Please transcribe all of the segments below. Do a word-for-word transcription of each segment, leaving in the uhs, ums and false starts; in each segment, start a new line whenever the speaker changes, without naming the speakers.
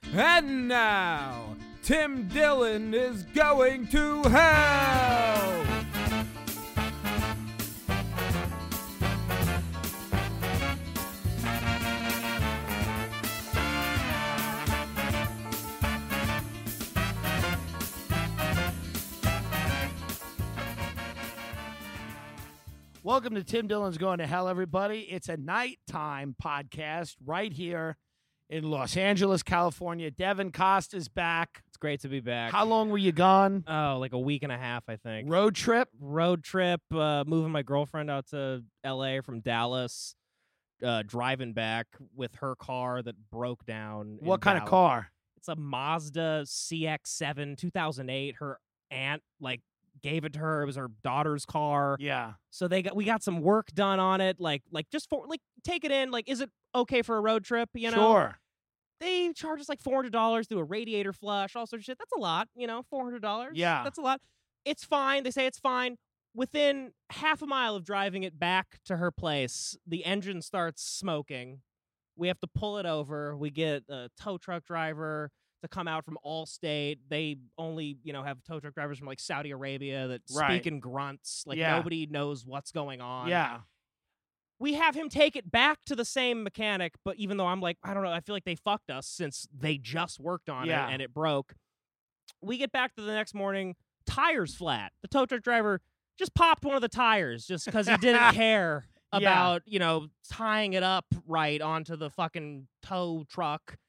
And now, Tim Dillon is going to hell!
Welcome to Tim Dillon's Going to Hell, everybody. It's a nighttime podcast right here in Los Angeles, California. Devin Costa's back.
It's great to be back.
How long were you gone?
Oh, like a week and a half, I think.
Road trip?
Road trip, uh, moving my girlfriend out to L A from Dallas, uh, driving back with her car that broke down.
What
in
kind
Dallas.
of car?
It's a Mazda C X seven, two thousand eight. Her aunt, like, gave it to her. It was her daughter's car.
Yeah.
So they got we got some work done on it, like like just for like take it in. Like, is it okay for a road trip? You know,
Sure.
They charge us like four hundred dollars, do a radiator flush, all sorts of shit. That's a lot, you know, four hundred dollars.
Yeah.
That's a lot. It's fine. They say it's fine. Within half a mile of driving it back to her place, the engine starts smoking. We have to pull it over. We get a tow truck driver to come out from Allstate. They only, you know, have tow truck drivers from like Saudi Arabia that
Right.
speak in grunts. Like
Yeah.
nobody knows what's going on.
Yeah.
We have him take it back to the same mechanic, but even though I'm like, I don't know, I feel like they fucked us since they just worked on
Yeah.
it and it broke. We get back to the next morning, tires flat. The tow truck driver just popped one of the tires just because he didn't care
Yeah.
about, you know, tying it up right onto the fucking tow truck.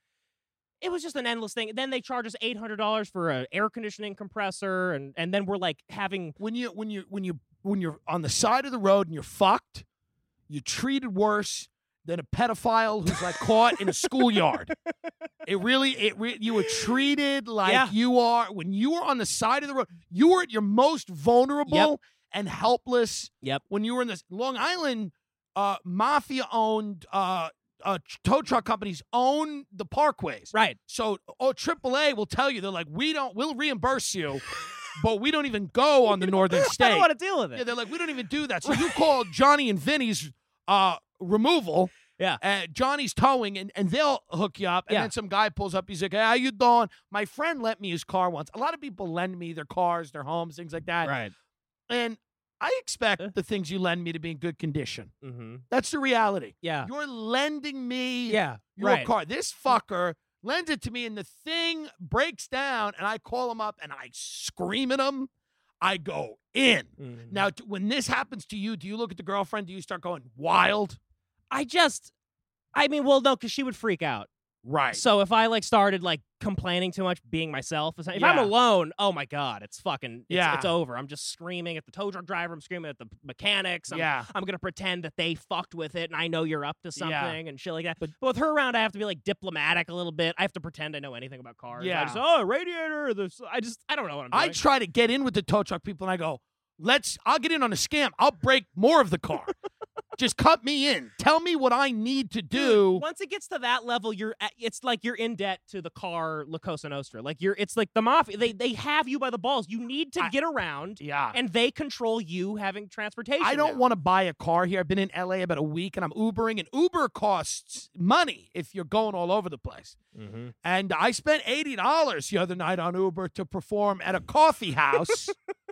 It was just an endless thing. Then they charge us eight hundred dollars for an air conditioning compressor, and, and then we're like having...
When you when you when you when you're on the side of the road and you're fucked, you're treated worse than a pedophile who's like caught in a schoolyard. It really, it re- you were treated like
Yeah.
you are when you were on the side of the road. You were at your most vulnerable
Yep.
and helpless.
Yep.
When you were in this Long Island, uh, mafia-owned uh, uh, tow truck companies own the parkways.
Right.
So, oh, triple A will tell you, they're like, we don't, we'll reimburse you, but we don't even go on the northern state.
I don't want to deal with it.
Yeah, they're like, we don't even do that. So you call Johnny and Vinny's uh, removal.
Yeah.
Uh, Johnny's towing, and, and they'll hook you up. And
Yeah.
then some guy pulls up. He's like, hey, how you doing? My friend lent me his car once. A lot of people lend me their cars, their homes, things like that.
Right.
And I expect
Uh.
the things you lend me to be in good condition.
Mm-hmm.
That's the reality.
Yeah.
You're lending me
Yeah.
your
right.
car. This fucker lends it to me, and the thing breaks down, and I call him up, and I scream at him. I go in.
Mhm.
Now, t- when this happens to you, do you look at the girlfriend? Do you start going wild?
I just, I mean, well, no, because she would freak out.
Right.
So if I like started like complaining too much, being myself, if I'm
Yeah.
alone, oh my god, it's fucking, it's,
Yeah.
it's over. I'm just screaming at the tow truck driver. I'm screaming at the mechanics. I'm,
yeah.
I'm gonna pretend that they fucked with it, and I know you're up to something
Yeah.
and shit like that.
But-
But, with her around, I have to be like diplomatic a little bit. I have to pretend I know anything about cars.
Yeah.
I just, oh, radiator. This, I just, I don't know what I'm doing.
I try to get in with the tow truck people, and I go, let's, I'll get in on a scam. I'll break more of the car. Just cut me in. Tell me what I need to do.
Dude, once it gets to that level, you're at, it's like you're in debt to the car La Cosa Nostra. Like you're, it's like the mafia. They they have you by the balls. You need to
I-
get around,
Yeah.
and they control you having transportation.
I don't
now.
want to buy a car here. I've been in L A about a week, and I'm Ubering, and Uber costs money if you're going all over the place.
Mhm.
And I spent eighty dollars the other night on Uber to perform at a coffee house.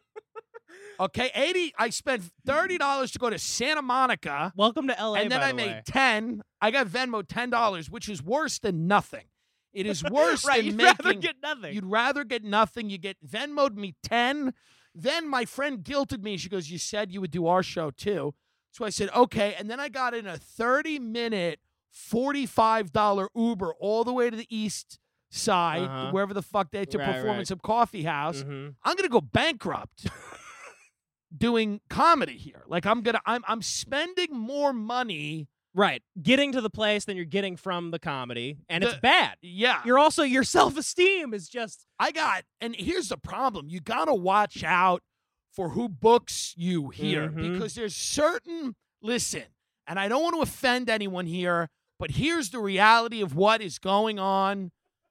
Okay, eighty. I spent thirty dollars to go to Santa Monica,
Welcome to L A.
and then
by
I
the
made
way.
ten. I got Venmo ten dollars, which is worse than nothing. It is worse
right.
than
You'd
making.
rather get nothing.
You'd rather get nothing. You get Venmo'd me ten. Then my friend guilted me. She goes, "You said you would do our show too." So I said, "Okay." And then I got in a thirty-minute, forty-five dollars Uber all the way to the east side,
Uh-huh.
wherever the fuck they to
Right,
perform in
right.
some coffee house.
Mhm.
I'm gonna go bankrupt doing comedy here. Like I'm gonna, I'm, I'm spending more money.
Right, getting to the place than you're getting from the comedy, and
The-
it's bad.
Yeah,
You're also your self esteem is just
I got, and here's the problem. You got to watch out for who books you here
Mhm.
because there's certain, listen, and I don't want to offend anyone here, but here's the reality of what is going on.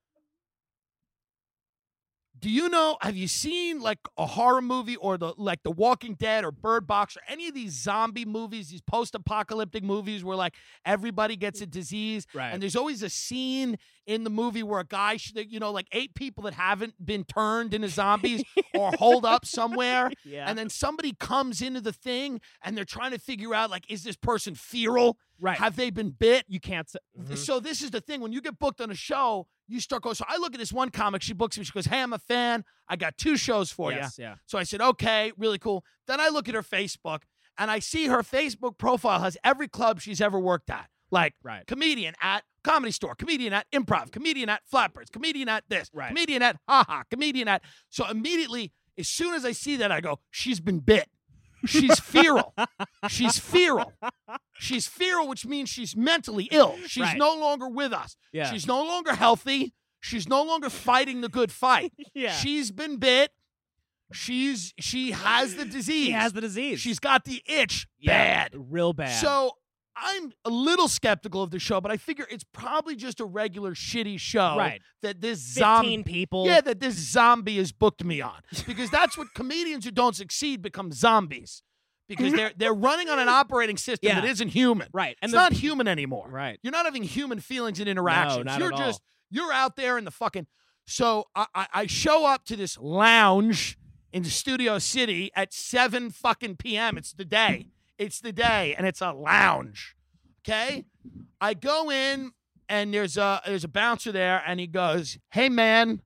Do you know, have you seen like a horror movie or the like The Walking Dead or Bird Box or any of these zombie movies, these post-apocalyptic movies where like everybody gets a disease
right.
and there's always a scene in the movie where a guy, sh- you know, like eight people that haven't been turned into zombies or holed up somewhere.
Yeah.
And then somebody comes into the thing and they're trying to figure out, like, is this person feral?
Right.
Have they been bit?
You can't say. Mhm.
So this is the thing. When you get booked on a show, you start going, so I look at this one comic, she books me, she goes, hey, I'm a fan. I got two shows for you.
Yes, yeah.
So I said, okay, really cool. Then I look at her Facebook, and I see her Facebook profile has every club she's ever worked at. Like,
Right.
comedian at Comedy Store, comedian at Improv, comedian at Flatbirds, comedian at this,
Right.
comedian at haha, comedian at. So immediately, as soon as I see that, I go, she's been bit. She's feral. She's feral. She's feral, which means she's mentally ill. She's
Right.
no longer with us.
Yeah.
She's no longer healthy. She's no longer fighting the good fight.
Yeah.
She's been bit. She's she has the disease.
She has the disease.
She's got the itch.
Yeah,
Bad.
real bad.
So I'm a little skeptical of the show, but I figure it's probably just a regular shitty show
Right.
that this zombie
fifteen people.
yeah, that this zombie has booked me on. Because that's what comedians who don't succeed become zombies. Because they're they're running on an operating system
Yeah.
that isn't human.
Right. And
It's
the,
not human anymore.
Right.
You're not having human feelings and interactions.
not
you're
at
just
all.
you're out there in the fucking. So I, I I show up to this lounge in Studio City at seven fucking p m. It's the day. It's the day, and it's a lounge. Okay, I go in and there's a there's a bouncer there, and he goes, "Hey man,"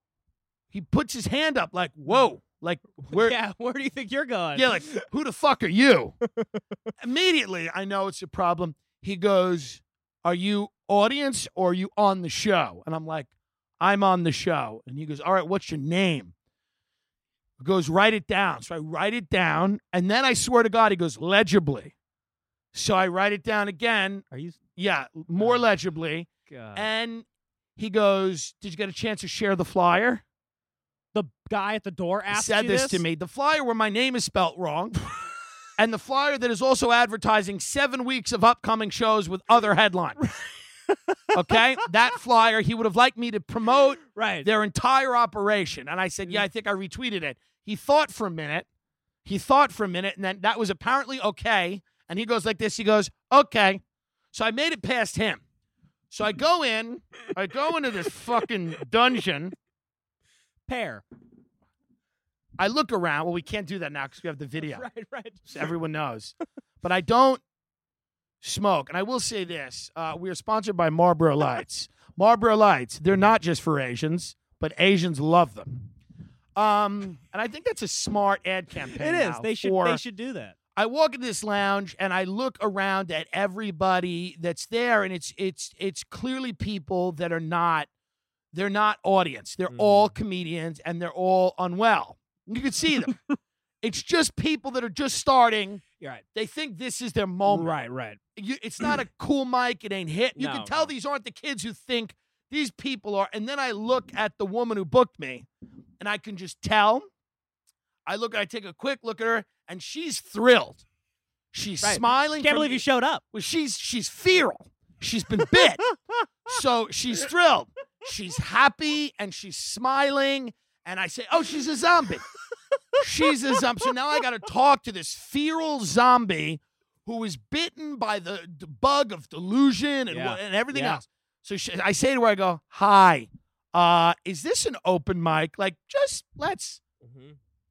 he puts his hand up like, "Whoa." Like, where,
yeah, where do you think you're going?
yeah, like, who the fuck are you? Immediately, I know it's a problem. He goes, are you audience or are you on the show? And I'm like, I'm on the show. And he goes, all right, what's your name? He goes, write it down. So I write it down. And then I swear to God, he goes, legibly. So I write it down again.
Are you?
Yeah, more legibly.
God.
And he goes, did you get a chance to share the flyer?
The guy at the door
He
asked
said
you
this,
this
to me. The flyer where my name is spelt wrong, and the flyer that is also advertising seven weeks of upcoming shows with other headlines. Okay, that flyer he would have liked me to promote
Right.
their entire operation, and I said, "Yeah, I think I retweeted it." He thought for a minute. He thought for a minute, and then that was apparently okay. And he goes like this. He goes, "Okay." So I made it past him. So I go in. I go into this fucking dungeon.
Pair.
I look around. Well, we can't do that now because we have the video.
Right, right.
So everyone knows. But I don't smoke. And I will say this. Uh, we are sponsored by Marlboro Lights. Marlboro Lights, they're not just for Asians, but Asians love them. Um, and I think that's a smart ad campaign.
It is.
now
They should
for-
they should do that.
I walk into this lounge and I look around at everybody that's there, and it's it's it's clearly people that are not they're not audience. They're
Mm.
all comedians and they're all unwell. You can see them. It's just people that are just starting.
You're right.
They think this is their moment.
Right, right.
You, it's not a cool mic. It ain't hit. You
No,
can tell
no.
these aren't the kids who think these people are. And then I look at the woman who booked me, and I can just tell. I look. I take a quick look at her, and she's thrilled. She's
Right.
smiling.
Can't
from
believe
the-
you showed up.
Well, she's she's feral. She's been bit, so she's thrilled. She's happy and she's smiling. And I say, "Oh, she's a zombie. She's a zombie." So now I got to talk to this feral zombie who was bitten by the, the bug of delusion and
Yeah.
wha- and everything
Yeah.
else. So she, I say to her, I go, "Hi, uh, is this an open mic? Like, just let's."
Mm-hmm.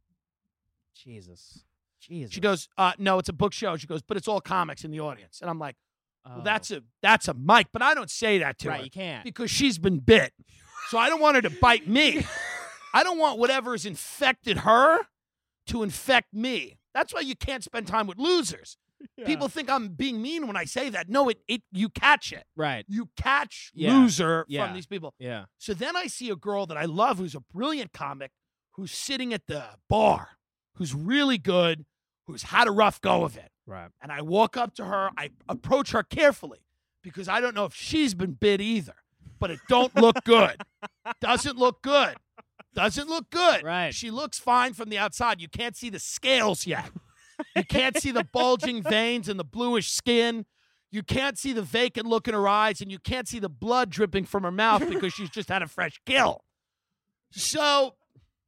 Jesus. Jesus.
She goes, uh, "No, it's a book show." She goes, "But it's all comics in the audience." And I'm like,
oh.
"Well, that's a that's a mic," but I don't say that to
right.
her
You can't.
because she's been bit. So I don't want her to bite me. I don't want whatever has infected her to infect me. That's why you can't spend time with losers.
Yeah.
People think I'm being mean when I say that. No, it it you catch it.
Right.
You catch
Yeah.
loser
Yeah.
from these people.
Yeah.
So then I see a girl that I love who's a brilliant comic who's sitting at the bar, who's really good, who's had a rough go of it.
Right.
And I walk up to her. I approach her carefully because I don't know if she's been bit either. But it don't look good. Doesn't look good. Doesn't look good.
Right.
She looks fine from the outside. You can't see the scales yet. You can't see the bulging veins and the bluish skin. You can't see the vacant look in her eyes, and you can't see the blood dripping from her mouth because she's just had a fresh kill. So,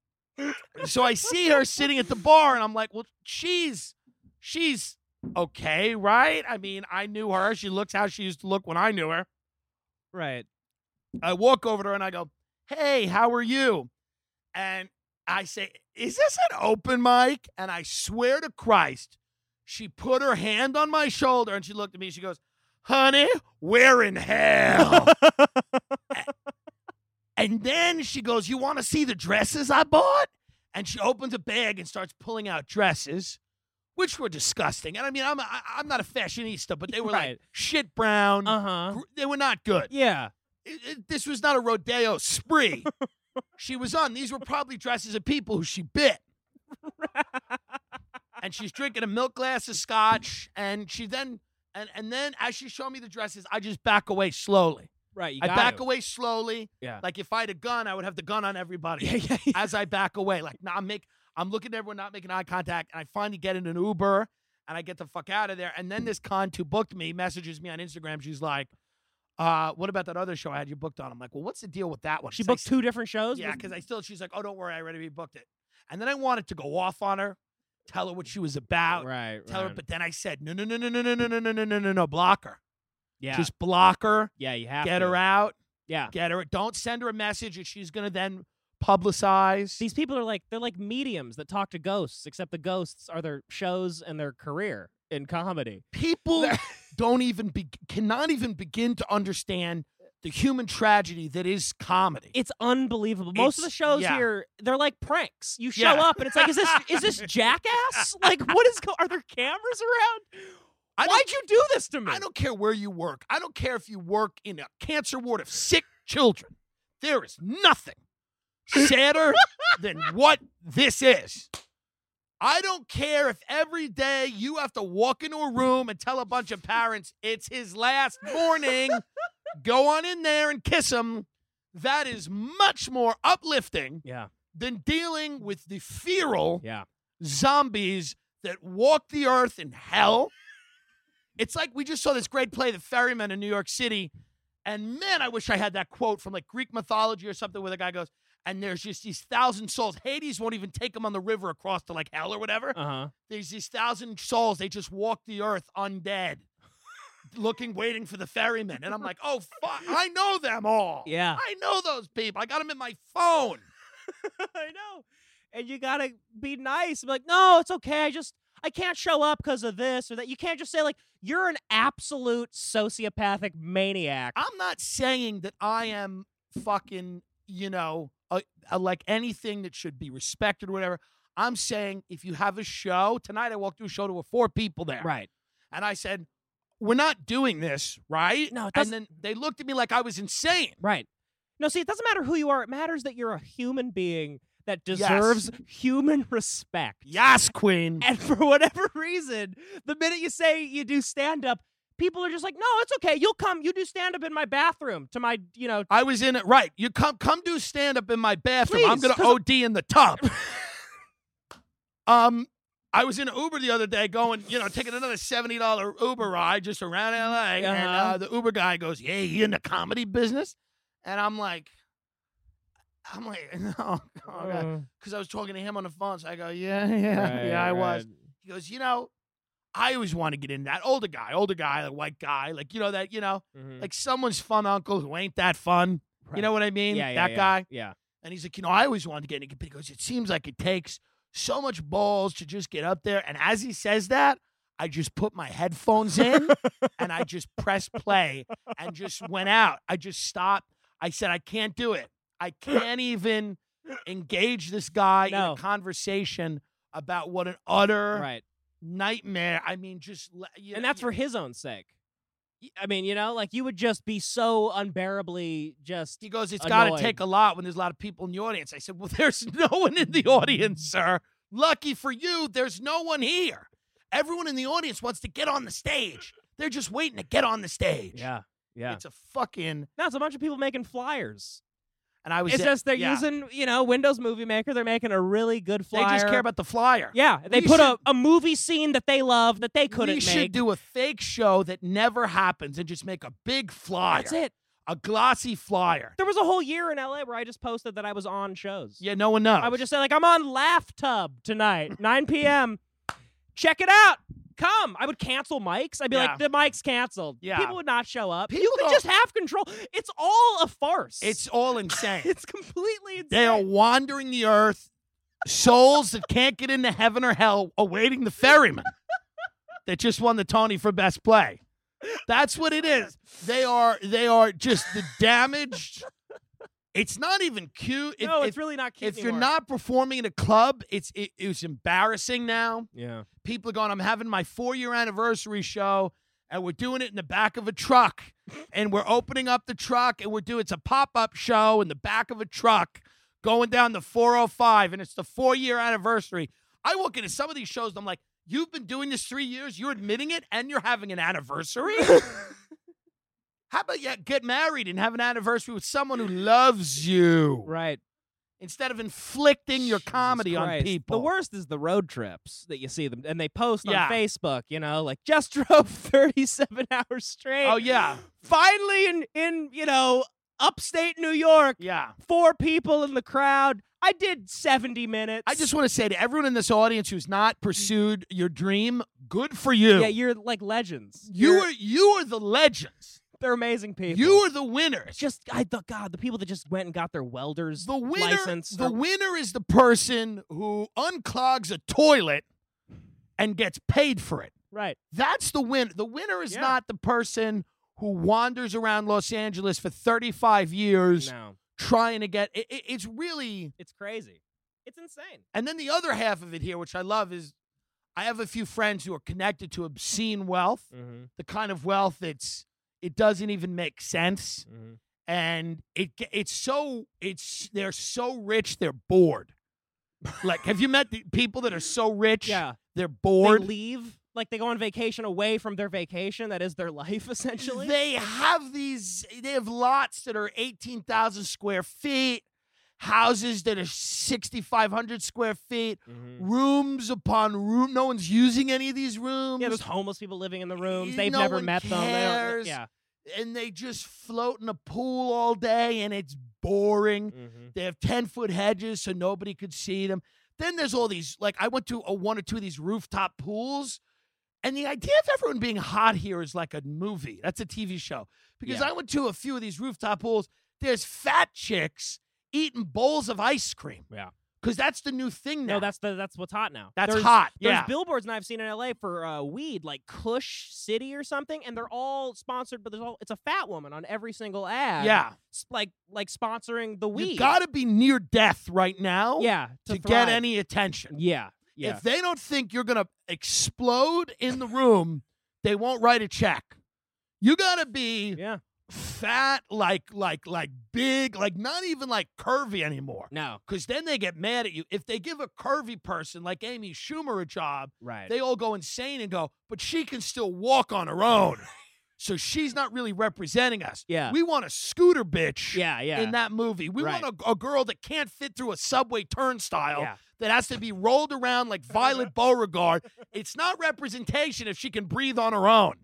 so I see her sitting at the bar, and I'm like, well, she's, she's okay, right? I mean, I knew her. She looks how she used to look when I knew her.
Right.
I walk over to her and I go, hey, how are you? And I say, is this an open mic? And I swear to Christ, she put her hand on my shoulder and she looked at me. She goes, honey, we're in hell. And then she goes, you want to see the dresses I bought? And she opens a bag and starts pulling out dresses, which were disgusting. And I mean, I'm I, I'm not a fashionista, but they were
Right.
like shit brown.
Uh-huh.
Gr- They were not good.
Yeah.
It- it- this was not a rodeo spree. She was on. These were probably dresses of people who she bit. And she's drinking a milk glass of scotch. And she then, and, and then as she's showing me the dresses, I just back away slowly.
Right. You
I
got
back
to.
away slowly.
Yeah.
Like if I had a gun, I would have the gun on everybody.
Yeah, yeah, yeah.
As I back away. Like, nah, I'm, make, I'm looking at everyone, not making eye contact. And I finally get in an Uber and I get the fuck out of there. And then this cunt who booked me messages me on Instagram. She's like, uh, what about that other show I had you booked on? I'm like, well, what's the deal with that one?
She
'Cause I
booked
s-
two different shows?
Yeah, because I still, she's like, oh, don't worry, I already booked it. And then I wanted to go off on her, tell her what she was about,
Right.
tell
right.
her, but then I said, no, no, no, no, no, no, no, no, no, no, no, no, no, block her.
yeah.
Just block her,
yeah, you have
get
to.
her out,
Yeah.
get her, don't send her a message that she's going to then publicize.
These people are like, they're like mediums that talk to ghosts, except the ghosts are their shows and their career in comedy.
People don't even, be, cannot even begin to understand the human tragedy that is comedy.
It's unbelievable. Most of the
It's-
shows
yeah.
here, they're like pranks. You show
Yeah.
up and it's like, is this is this Jackass? Like, what is? Go- are there cameras around?
I don't-
Why'd you do this to me?
I don't care where you work. I don't care if you work in a cancer ward of sick children. There is nothing sadder than what this is. I don't care if every day you have to walk into a room and tell a bunch of parents it's his last morning. Go on in there and kiss him. That is much more uplifting
Yeah.
than dealing with the feral
Yeah.
zombies that walk the earth in hell. It's like we just saw this great play, The Ferryman in New York City. And man, I wish I had that quote from like Greek mythology or something where the guy goes, and there's just these thousand souls. Hades won't even take them on the river across to like hell or whatever.
Uh huh.
There's these thousand souls. They just walk the earth undead, looking, waiting for the ferryman. And I'm like, oh, fuck, I know them all.
Yeah.
I know those people. I got them in my phone.
I know. And you gotta be nice. Be like, no, it's okay. I just I can't show up because of this or that. You can't just say like you're an absolute sociopathic maniac.
I'm not saying that I am fucking, you know, uh, uh, like anything that should be respected or whatever. I'm saying if you have a show, tonight I walked through a show, there were four people there.
Right.
And I said, we're not doing this, right?
No, it
and
doesn't-
then they looked at me like I was insane.
Right. No, see, it doesn't matter who you are. It matters that you're a human being that
Yes.
deserves human respect.
Yes, queen.
And for whatever reason, the minute you say you do stand up, people are just like, no, it's okay. You'll come. You do stand up in my bathroom to my, you know.
I was in it. Right. You come come do stand up in my bathroom. I'm
Please,
going to
'cause-
O D in the tub. um, I was in an Uber the other day going, you know, taking another seventy dollars Uber ride just around L A. And
Uh-huh.
uh, the Uber guy goes, yeah, you in the comedy business? And I'm like, I'm like, no,
Uh,
because I was talking to him on the phone. So I go, yeah, yeah,
right,
yeah, I was.
right.
He goes, you know, I always want to get in that older guy, older guy, the white guy, like, you know, that, you know,
Mhm.
like someone's fun uncle who ain't that fun. You
Right.
know what I mean?
yeah, yeah,
that
yeah,
guy.
Yeah.
And he's like, you know, I always wanted to get in. He goes, it seems like it takes so much balls to just get up there. And as he says that, I just put my headphones in and I just pressed play and just went out. I just stopped. I said, I can't do it. I can't even engage this guy in
No.
a conversation about what an utter
Right.
nightmare. I mean, just le- you
And
know,
that's for his own sake. Y- I mean, you know, like you would just be so unbearably just.
He goes, it's got to
annoyed.
take a lot when there's a lot of people in the audience. I said, well, there's no one in the audience, sir. Lucky for you, there's no one here. Everyone in the audience wants to get on the stage. They're just waiting to get on the stage.
Yeah. Yeah.
It's a fucking,
No, it's a bunch of people making flyers.
and I was
It's just they're
yeah.
using, you know, Windows Movie Maker. They're making a really good
They
flyer.
just care about the flyer.
Yeah, they
We
put
should-
a, a movie scene that they love that they couldn't
We should
make.
do a fake show that never happens and just make a big flyer.
That's it.
A glossy flyer.
There was a whole year in L A where I just posted that I was on shows.
Yeah, no one knows.
I would just say like I'm on Laugh Tub tonight, nine p.m. check it out. Come. I would cancel mics. I'd be
Yeah.
like, the mic's canceled.
Yeah.
People would not show up.
People
you could
don't-
just have control. It's all a farce.
It's all insane.
it's completely insane.
They are wandering the earth, souls that can't get into heaven or hell, awaiting the ferryman that just won the Tony for best play. That's what it is. They are. They are just the damaged. It's not even cute. If,
no,
if,
it's really not cute
if you're
anymore.
not performing in a club, it's it, it's embarrassing now.
Yeah.
People are going, I'm having my four-year anniversary show, and we're doing it in the back of a truck, and we're opening up the truck, and we're doing, it's a pop-up show in the back of a truck going down the four oh five, and it's the four-year anniversary. I walk into some of these shows, and I'm like, you've been doing this three years, you're admitting it, and you're having an anniversary? How about you get married and have an anniversary with someone who loves you
Right.
instead of inflicting your
Jesus
comedy on
Christ.
people?
The worst is the road trips that you see them, and they post
Yeah.
on Facebook, you know, like, just drove thirty-seven hours straight.
Oh, yeah.
Finally in, in, you know, upstate New York,
Yeah.
four people in the crowd. I did seventy minutes.
I just want to say to everyone in this audience who's not pursued your dream, good for you.
Yeah, you're like legends.
you
You're-
are you are the legends.
They're amazing people.
You are the winners.
just, I the God, the people that just went and got their welder's
The winner,
license.
the
or-
winner is the person who unclogs a toilet and gets paid for it.
right.
That's the win. The winner is
Yeah.
not the person who wanders around Los Angeles for thirty-five years
No,
trying to get it, it- it's really.
it's crazy. It's insane.
And then the other half of it here, which I love, is I have a few friends who are connected to obscene wealth,
Mm-hmm.
the kind of wealth that's it doesn't even make sense,
Mm-hmm.
and it ge- it's so it's they're so rich they're bored. Like, have you met the people that are so rich
Yeah.
they're
They
bored?
leave, like they go on vacation away from their vacation. That is their life, essentially.
They have these. They have lots that are eighteen thousand square feet, houses that are sixty-five hundred square feet,
Mhm.
rooms upon room. No one's using any of these rooms.
Yeah, there's homeless people living in the rooms. They've
No
never
one
met them. They don't-
cares.
Yeah.
And they just float in a pool all day, and it's boring.
Mm-hmm.
They have ten-foot hedges so nobody could see them. Then there's all these, like, I went to a one or two of these rooftop pools, and the idea of everyone being hot here is like a movie. That's a T V show. Because
Yeah.
I went to a few of these rooftop pools. There's fat chicks eating bowls of ice cream.
Yeah.
Because that's the new thing now.
No, that's the that's what's hot now.
That's
There's-
hot.
There's
Yeah.
billboards now I've seen in L A for uh, weed, like Kush City or something, and they're all sponsored. But there's all it's a fat woman on every single ad.
Yeah.
s- like like sponsoring the weed.
You got to be near death right now
yeah
to,
to,
get
thrive.
any attention.
Yeah, yeah.
If they don't think you're going to explode in the room, they won't write a check. You got to be
yeah.
fat, like like like big, like not even like curvy anymore.
No.
Because then they get mad at you. If they give a curvy person like Amy Schumer a job,
Right.
they all go insane and go, but she can still walk on her own. So she's not really representing us.
Yeah.
We want a scooter bitch
yeah. Yeah.
in that movie. We
Right.
want a, a girl that can't fit through a subway turnstile
Yeah.
that has to be rolled around like Violet Beauregard. It's not representation if she can breathe on her own.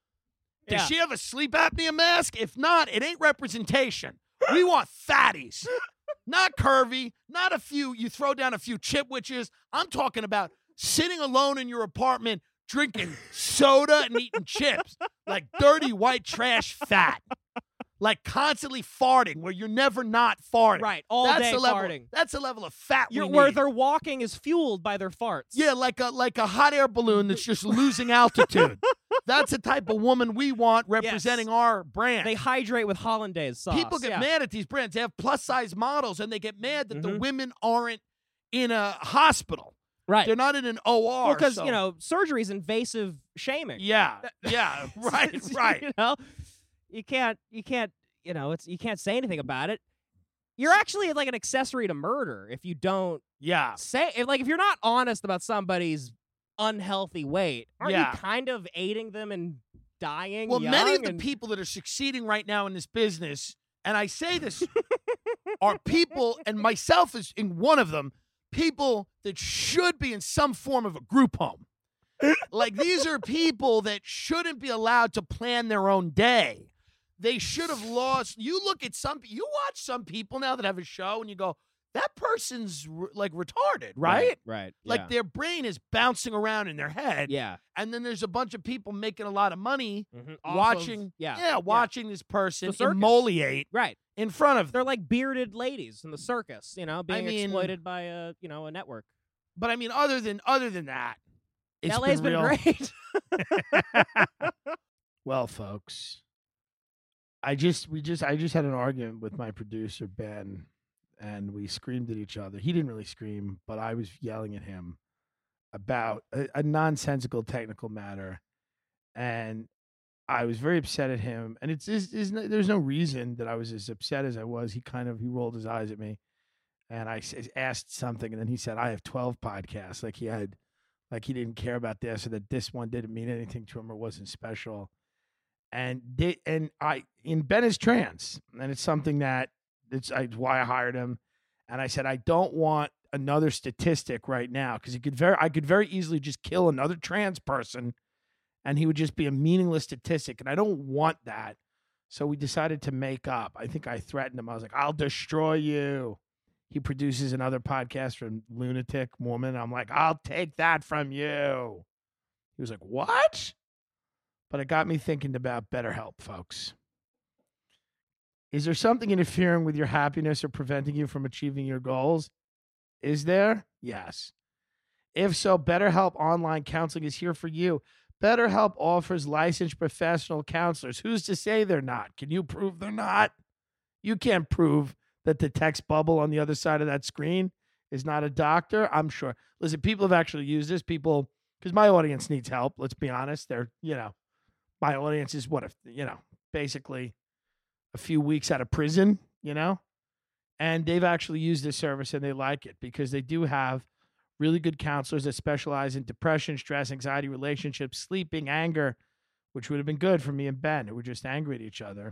Does
Yeah.
she have a sleep apnea mask? If not, it ain't representation. We want fatties, not curvy, not a few. You throw down a few chipwiches. I'm talking about sitting alone in your apartment, drinking soda and eating chips, like dirty white trash fat, like constantly farting where you're never not farting.
Right. All
that's
day
the level.
farting.
That's the level of fat
You're,
we
where
need.
their walking is fueled by their farts.
Yeah, like a like a hot air balloon that's just losing altitude. That's the type of woman we want representing
Yes.
our brand.
They hydrate with hollandaise sauce.
People get
yeah.
mad at these brands. They have plus size models, and they get mad that the
Mhm.
women aren't in a hospital.
Right.
They're not in an O R.
Well, because
so-
you know, surgery is invasive shaming.
Yeah, yeah, right, right.
You know, you can't, you can't, you know, it's you can't say anything about it. You're actually like an accessory to murder if you don't
Yeah,
say, if, like, if you're not honest about somebody's unhealthy weight. Aren't
Yeah.
you kind of aiding them in dying?
well, many of
young
the
and-
people that are succeeding right now in this business, and I say this, are people, and myself is in one of them, people that should be in some form of a group home. Like, these are people that shouldn't be allowed to plan their own day. They should have lost. You look at some, you watch some people now that have a show and you go, that person's r- like retarded, right?
Right.
Like
yeah.
their brain is bouncing around in their head.
Yeah.
And then there's a bunch of people making a lot of money
Mhm. Off
watching,
of- yeah.
yeah, watching this person
The circus.
immoliate
Right.
in front of them.
They're like bearded ladies in the circus, you know, being
mean-
exploited by a, you know, a network.
But I mean, other than other than that, it's
L A's been,
real.
great.
Well, folks, I just we just I just had an argument with my producer Ben, and we screamed at each other. He didn't really scream, but I was yelling at him about a, a nonsensical technical matter, and I was very upset at him. And it's, it's, it's no- there's no reason that I was as upset as I was. He kind of he rolled his eyes at me, and I s- asked something, and then he said, "I have twelve podcasts." Like he had, like he didn't care about this, or that this one didn't mean anything to him or wasn't special. And they, and I in Ben is trans, and it's something that it's, I, it's why I hired him. And I said I don't want another statistic right now because it could very I could very easily just kill another trans person, and he would just be a meaningless statistic, and I don't want that. So we decided to make up. I think I threatened him. I was like, "I'll destroy you." He produces another podcast from Lunatic Woman. I'm like, "I'll take that from you." He was like, "What?" But it got me thinking about BetterHelp, folks. Is there something interfering with your happiness or preventing you from achieving your goals? Is there? Yes. If so, BetterHelp Online Counseling is here for you. BetterHelp offers licensed professional counselors. Who's to say they're not? Can you prove they're not? You can't prove that the text bubble on the other side of that screen is not a doctor. I'm sure. Listen, people have actually used this. People, because my audience needs help. Let's be honest. They're, you know, my audience is what if, you know, basically a few weeks out of prison, you know, and they've actually used this service and they like it because they do have really good counselors that specialize in depression, stress, anxiety, relationships, sleeping, anger, which would have been good for me and Ben, who were just angry at each other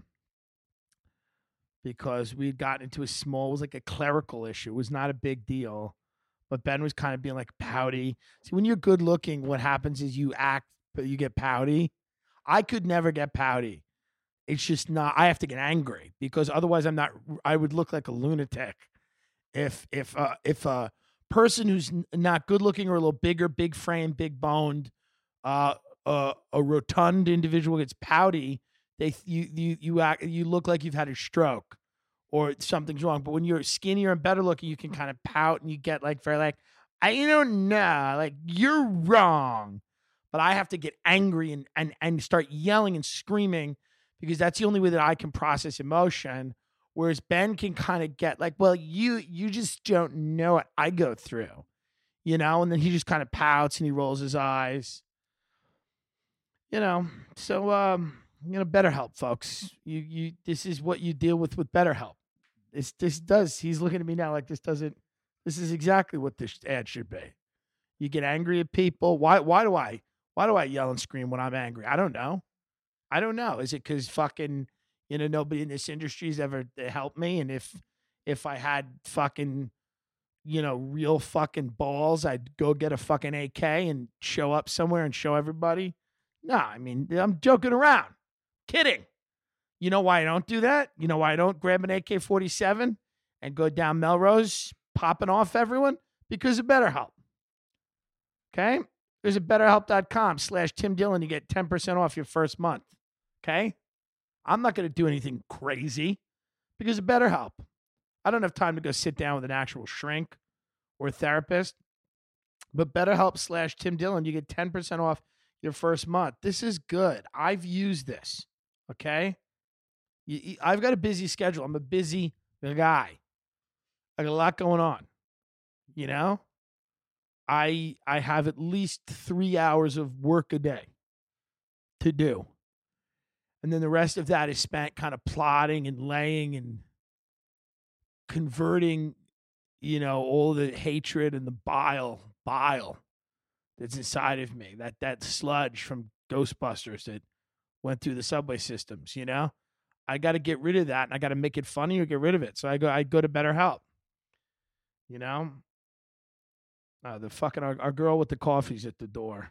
because we'd gotten into a small, it was like a clerical issue. It was not a big deal, but Ben was kind of being like pouty. See, when you're good looking, what happens is you act, but you get pouty. I could never get pouty. It's just not, I have to get angry because otherwise I'm not, I would look like a lunatic. If, if, uh, if a person who's n- not good looking or a little bigger, big frame, big boned, uh, uh, a rotund individual gets pouty, they, you, you, you act, you look like you've had a stroke or something's wrong. But when you're skinnier and better looking, you can kind of pout and you get like very like, I don't know, like you're wrong. But I have to get angry and, and, and start yelling and screaming because that's the only way that I can process emotion. Whereas Ben can kind of get like, well, you you just don't know what I go through, you know? And then he just kind of pouts and he rolls his eyes, you know? So, um, you know, BetterHelp, folks. You you this is what you deal with with BetterHelp. This this does. He's looking at me now like this doesn't. This is exactly what this ad should be. You get angry at people. Why? Why do I? Why do I yell and scream when I'm angry? I don't know. I don't know. Is it because fucking, you know, nobody in this industry has ever helped me? And if if I had fucking, you know, real fucking balls, I'd go get a fucking A K and show up somewhere and show everybody. No, I mean, I'm joking around. Kidding. You know why I don't do that? You know why I don't grab an A K forty-seven and go down Melrose popping off everyone? Because of BetterHelp. Okay? There's a betterhelp.com slash Tim Dillon. You get ten percent off your first month. Okay? I'm not going to do anything crazy because of BetterHelp. I don't have time to go sit down with an actual shrink or therapist. But BetterHelp slash Tim Dillon, you get ten percent off your first month. This is good. I've used this. Okay? You, you, I've got a busy schedule. I'm a busy guy. I got a lot going on. You know? I I have at least three hours of work a day to do. And then the rest of that is spent kind of plotting and laying and converting, you know, all the hatred and the bile, bile that's inside of me. That that sludge from Ghostbusters that went through the subway systems, you know? I got to get rid of that and I got to make it funny or get rid of it. So I go I go to BetterHelp. You know? Uh, the fucking, our, our girl with the coffee's at the door.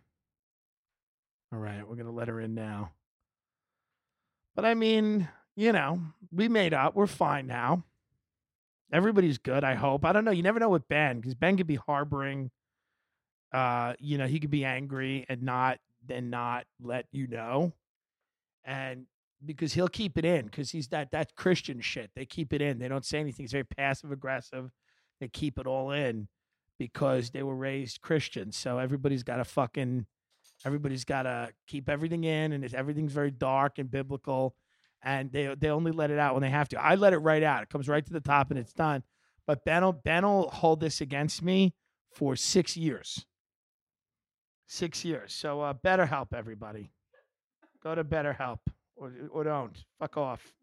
All right, we're going to let her in now. But I mean, you know, we made up. We're fine now. Everybody's good, I hope. I don't know. You never know with Ben, because Ben could be harboring. Uh, you know, he could be angry and not and not let you know, and because he'll keep it in, because he's that that Christian shit. They keep it in. They don't say anything. It's very passive aggressive. They keep it all in because they were raised Christians. So everybody's got to fucking. Everybody's got to keep everything in, and it's, everything's very dark and biblical, and they they only let it out when they have to. I let it right out. It comes right to the top, and it's done. But Ben will, Ben will hold this against me for six years. Six years. So uh, BetterHelp, everybody. Go to BetterHelp, or, or don't. Fuck off.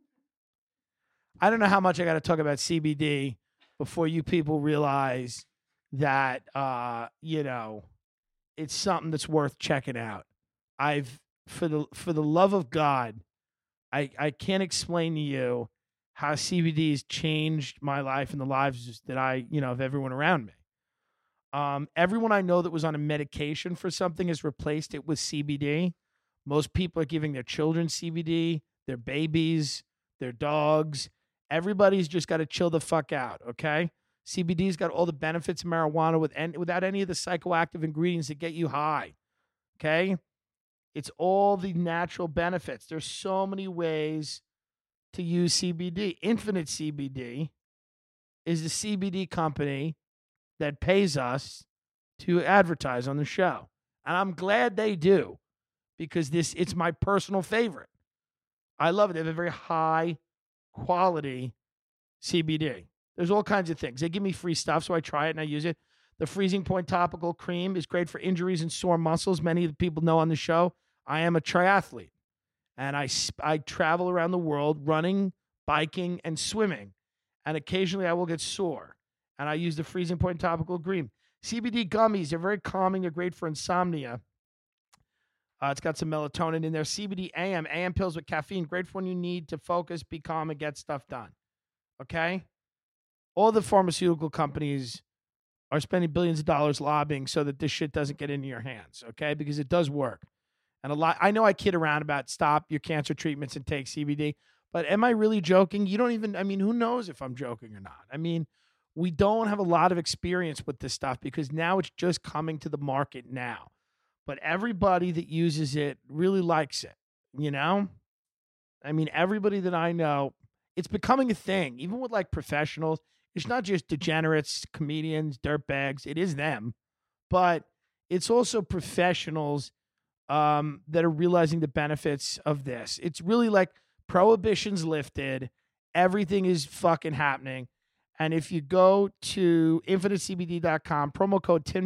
I don't know how much I got to talk about C B D before you people realize that, uh, you know, it's something that's worth checking out. I've for the for the love of God, I I can't explain to you how C B D has changed my life and the lives that I, you know, of everyone around me. Um, everyone I know that was on a medication for something has replaced it with C B D. Most people are giving their children C B D, their babies, their dogs. Everybody's just got to chill the fuck out, okay? C B D's got all the benefits of marijuana with en- without any of the psychoactive ingredients that get you high, okay? It's all the natural benefits. There's so many ways to use C B D. Infinite C B D is the C B D company that pays us to advertise on the show. And I'm glad they do, because this it's my personal favorite. I love it. They have a very high quality C B D. There's all kinds of things. They give me free stuff, so I try it and I use it. The Freezing Point Topical Cream is great for injuries and sore muscles. Many of the people know on the show, I am a triathlete. And I, I travel around the world running, biking, and swimming. And occasionally I will get sore. And I use the Freezing Point Topical Cream. C B D gummies, they're very calming. They're great for insomnia. Uh, it's got some melatonin in there. C B D A M, A M pills with caffeine, great for when you need to focus, be calm, and get stuff done. Okay? All the pharmaceutical companies are spending billions of dollars lobbying so that this shit doesn't get into your hands, okay? Because it does work. And a lot, I know I kid around about stop your cancer treatments and take C B D, but am I really joking? You don't even, I mean, who knows if I'm joking or not? I mean, we don't have a lot of experience with this stuff because now it's just coming to the market now. But everybody that uses it really likes it, you know? I mean, everybody that I know, it's becoming a thing, even with like professionals. It's not just degenerates, comedians, dirtbags. It is them. But it's also professionals um, that are realizing the benefits of this. It's really like prohibition's lifted. Everything is fucking happening. And if you go to infinite c b d dot com, promo code Tim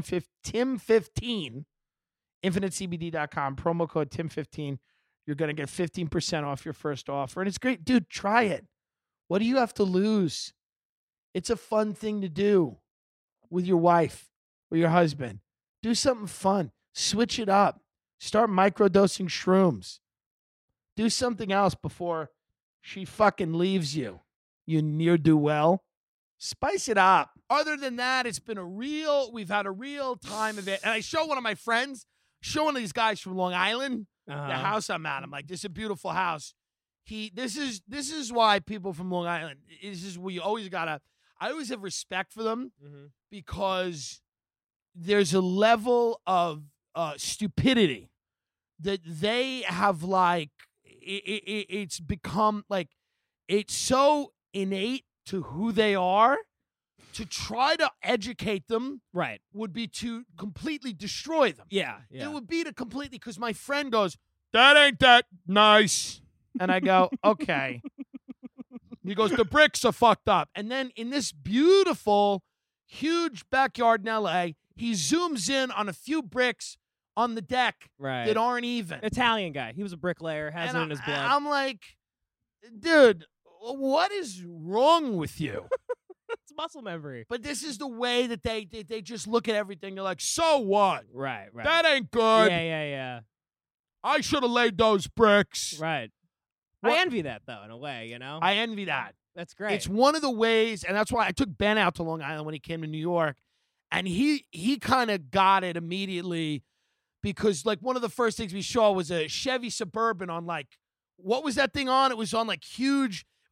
fifteen, infinite c b d dot com, promo code Tim fifteen, you're going to get fifteen percent off your first offer. And it's great. Dude, try it. What do you have to lose? It's a fun thing to do with your wife or your husband. Do something fun. Switch it up. Start microdosing shrooms. Do something else before she fucking leaves you. You ne'er-do-well. Spice it up.
Other than that, it's been a real, we've had a real time of it. And I show one of my friends, show one of these guys from Long Island,
Uh-huh.
the house I'm at. I'm like, this is a beautiful house. He, this is, this is why people from Long Island, this is where you always gotta, I always have respect for them
Mm-hmm.
because there's a level of uh, stupidity that they have, like, it, it, it's become like, it's so innate to who they are. To try to educate them
Right.
would be to completely destroy them.
Yeah. Yeah.
It would be to completely, because my friend goes, that ain't that nice. And I go, okay. He goes, the bricks are fucked up. And then in this beautiful, huge backyard in L A, he zooms in on a few bricks on the deck
Right.
that aren't even.
Italian guy. He was a bricklayer. Has
And
it
I-
in his blood.
I'm like, dude, what is wrong with you?
It's muscle memory.
But this is the way that they, they they just look at everything. They're like, so what?
Right. Right.
That ain't good.
Yeah. Yeah. Yeah.
I should have laid those bricks.
Right.
What-
I envy that though, in a way. You know.
I envy that.
That's great.
It's one of the ways, and that's why I took Ben out to Long Island when he came to New York, and he he kind of got it immediately because, like, one of the first things we saw was a Chevy Suburban on, like, what was that thing on? It was on, like, huge,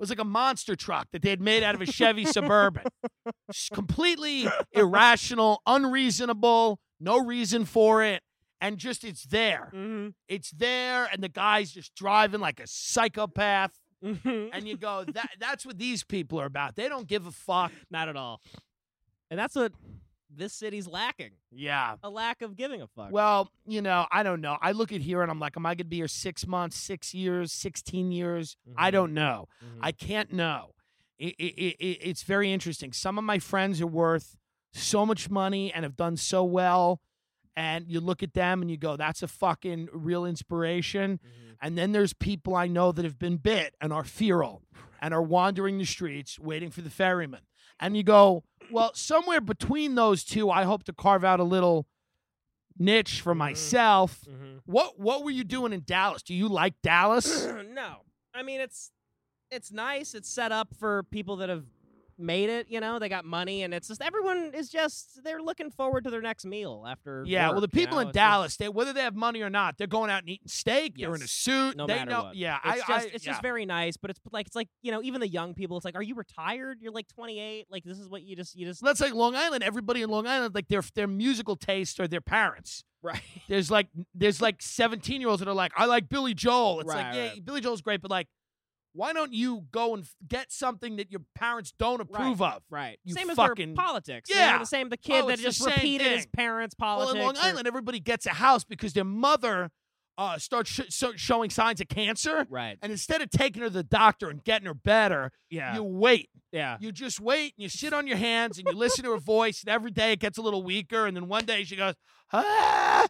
was like a monster truck that they had made out of a Chevy Suburban. Just completely irrational, unreasonable, no reason for it. And just it's there.
Mm-hmm.
It's there, and the guy's just driving like a psychopath.
Mm-hmm.
And you go, that that's what these people are about. They don't give a fuck.
Not at all. And that's what this city's lacking.
Yeah.
A lack of giving a fuck.
Well, you know, I don't know. I look at here and I'm like, am I going to be here six months, six years, sixteen years?
Mhm.
I don't know.
Mhm.
I can't know. It, it, it, it's very interesting. Some of my friends are worth so much money and have done so well. And you look at them and you go, that's a fucking real inspiration.
Mhm.
And then there's people I know that have been bit and are feral and are wandering the streets waiting for the ferryman. And you go, well, somewhere between those two, I hope to carve out a little niche for
Mhm.
myself.
Mhm.
What what were you doing in Dallas? Do you like Dallas?
No. I mean, it's it's nice. It's set up for people that have made it, you know, they got money, and it's just everyone is just they're looking forward to their next meal after
Yeah,
work,
well, the
you
people
know?
in
It's
Dallas,
just-
they whether they have money or not, they're going out and eating steak. They're in a
Yes.
suit.
no
they
matter
know.
what.
Yeah,
it's
I,
just
I,
it's
yeah.
just very nice, but it's like it's like, you know, even the young people, it's like, are you retired? You're like twenty-eight, like this is what you just you just
That's like Long Island. Everybody in Long Island, like their their musical taste are their parents.
right.
There's like there's like seventeen year olds that are like, I like Billy Joel. It's like,
Right,
yeah,
right.
Billy Joel's great, but like, why don't you go and f- get something that your parents don't approve of?
Right.
You
same
fucking-
as their politics. you
Yeah.
know, the same the kid
Oh,
that
it's the
just
same
repeated his
thing.
parents'
Well,
politics.
in Long
or-
Island, everybody gets a house because their mother uh, starts sh- so- showing signs of cancer.
right.
And instead of taking her to the doctor and getting her better,
Yeah.
you wait.
yeah.
You just wait and you sit on your hands and you listen to her voice. And every day it gets a little weaker. And then one day she goes, ah,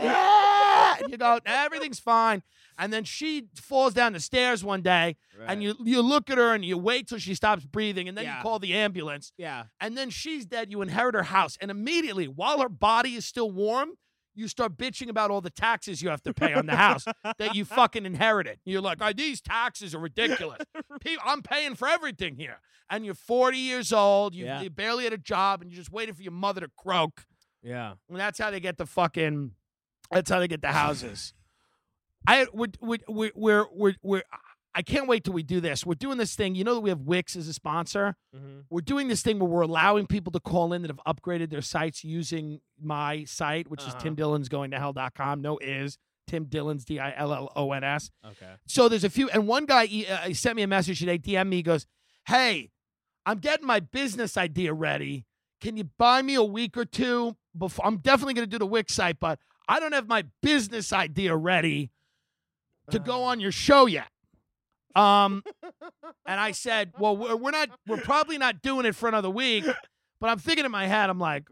ah, and you go, everything's fine. And then she falls down the stairs one day, and you you look at her and you wait till she stops breathing, and then
Yeah.
you call the ambulance.
Yeah.
And then she's dead. You inherit her house, and immediately, while her body is still warm, you start bitching about all the taxes you have to pay on the house that you fucking inherited. You're like, oh, these taxes are ridiculous. Pe- I'm paying for everything here. And you're forty years old. You,
Yeah.
you barely had a job, and you're just waiting for your mother to croak.
Yeah.
And that's how they get the fucking. That's how they get the houses. I would would we're, we're we're we're I can't wait till we do this. We're doing this thing. You know that we have Wix as a sponsor.
Mm-hmm.
We're doing this thing where we're allowing people to call in that have upgraded their sites using my site, which is
Uh-huh.
tim dillons going to hell dot com. No is Tim Dillons, D I L L O N S.
Okay.
So there's a few, and one guy he, uh, he sent me a message today, D M me, he goes, hey, I'm getting my business idea ready. Can you buy me a week or two before? I'm definitely going to do the Wix site, but I don't have my business idea ready to go on your show yet. Um, and I said, well, we're we're not, we're probably not doing it for another week, but I'm thinking in my head, I'm like,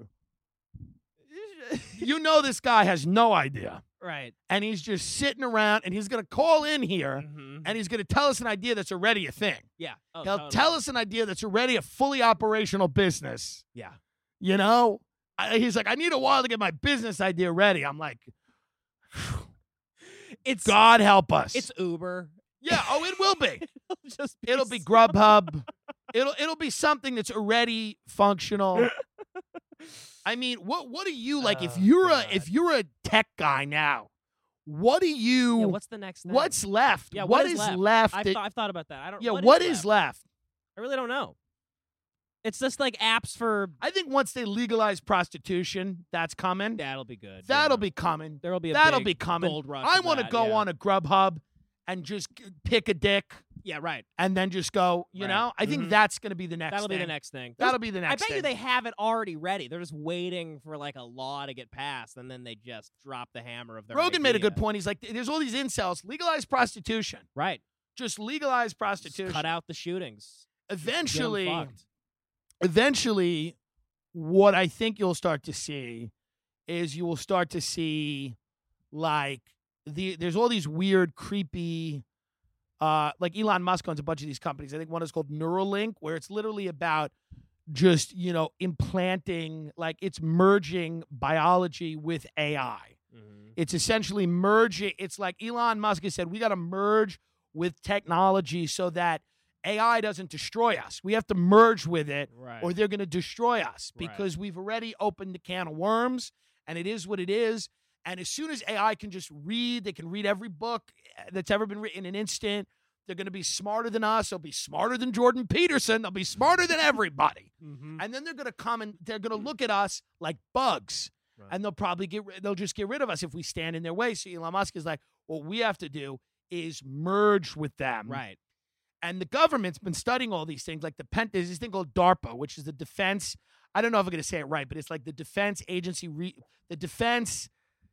you know, this guy has no idea.
Right.
And he's just sitting around and he's going to call in here
Mm-hmm.
and he's going to tell us an idea that's already a thing.
Yeah. Oh,
He'll
totally.
tell us an idea that's already a fully operational business.
Yeah.
You know, I, he's like, I need a while to get my business idea ready. I'm like,
It's
God help us.
It's Uber.
yeah. Oh, it will be.
It'll just
It'll be
s-
Grubhub. It'll it'll be something that's already functional. I mean, what what do you like if
Oh,
you're
God.
a if you're a tech guy now? What do you?
Yeah, what's the next thing?
what's left?
Yeah,
what
what
is
is left?
left?
I've,
that-
th- I've thought about that. I don't
yeah,
what
what
is
is
left?
left?
I really don't know. It's just like apps for
I think once they legalize prostitution, that's coming.
that'll be good.
That'll
yeah.
be coming.
There'll be a
That'll
big
be coming.
gold rush.
I
of
want to
that,
go
yeah.
on a Grubhub and just g- pick a dick
Yeah, right.
and then just go, you
Right.
know? I think
Mhm.
that's going to be the next
That'll
thing.
be the next thing.
That'll
There's-
be the
I
next
bet
thing.
you they have it already ready. They're just waiting for like a law to get passed, and then they just drop the hammer of their.
Rogan made a good
idea.
point. He's like, there's all these incels. Legalize prostitution.
Right.
Just legalize
Just
prostitution.
cut out the shootings. Get 'em
Eventually,
fucked.
eventually, what I think you'll start to see is you will start to see like the there's all these weird, creepy, uh, like Elon Musk owns a bunch of these companies. I think one is called Neuralink, where it's literally about just you know implanting, like it's merging biology with A I.
Mhm.
It's essentially merging. It's like Elon Musk has said, we got to merge with technology so that A I doesn't destroy us. We have to merge with it
Right.
or they're going to destroy us
Right.
because we've already opened the can of worms and it is what it is. And as soon as A I can just read, they can read every book that's ever been written in an instant. They're going to be smarter than us. They'll be smarter than Jordan Peterson. They'll be smarter than everybody.
Mm-hmm.
And then they're going to come and they're going to look at us like bugs.
Right.
And they'll probably get, they'll just get rid of us if we stand in their way. So Elon Musk is like, what we have to do is merge with them.
Right.
And the government's been studying all these things. Like the Pen, there's this thing called DARPA, which is the Defense. I don't know if I'm going to say it right, but it's like the Defense Agency, Re, the Defense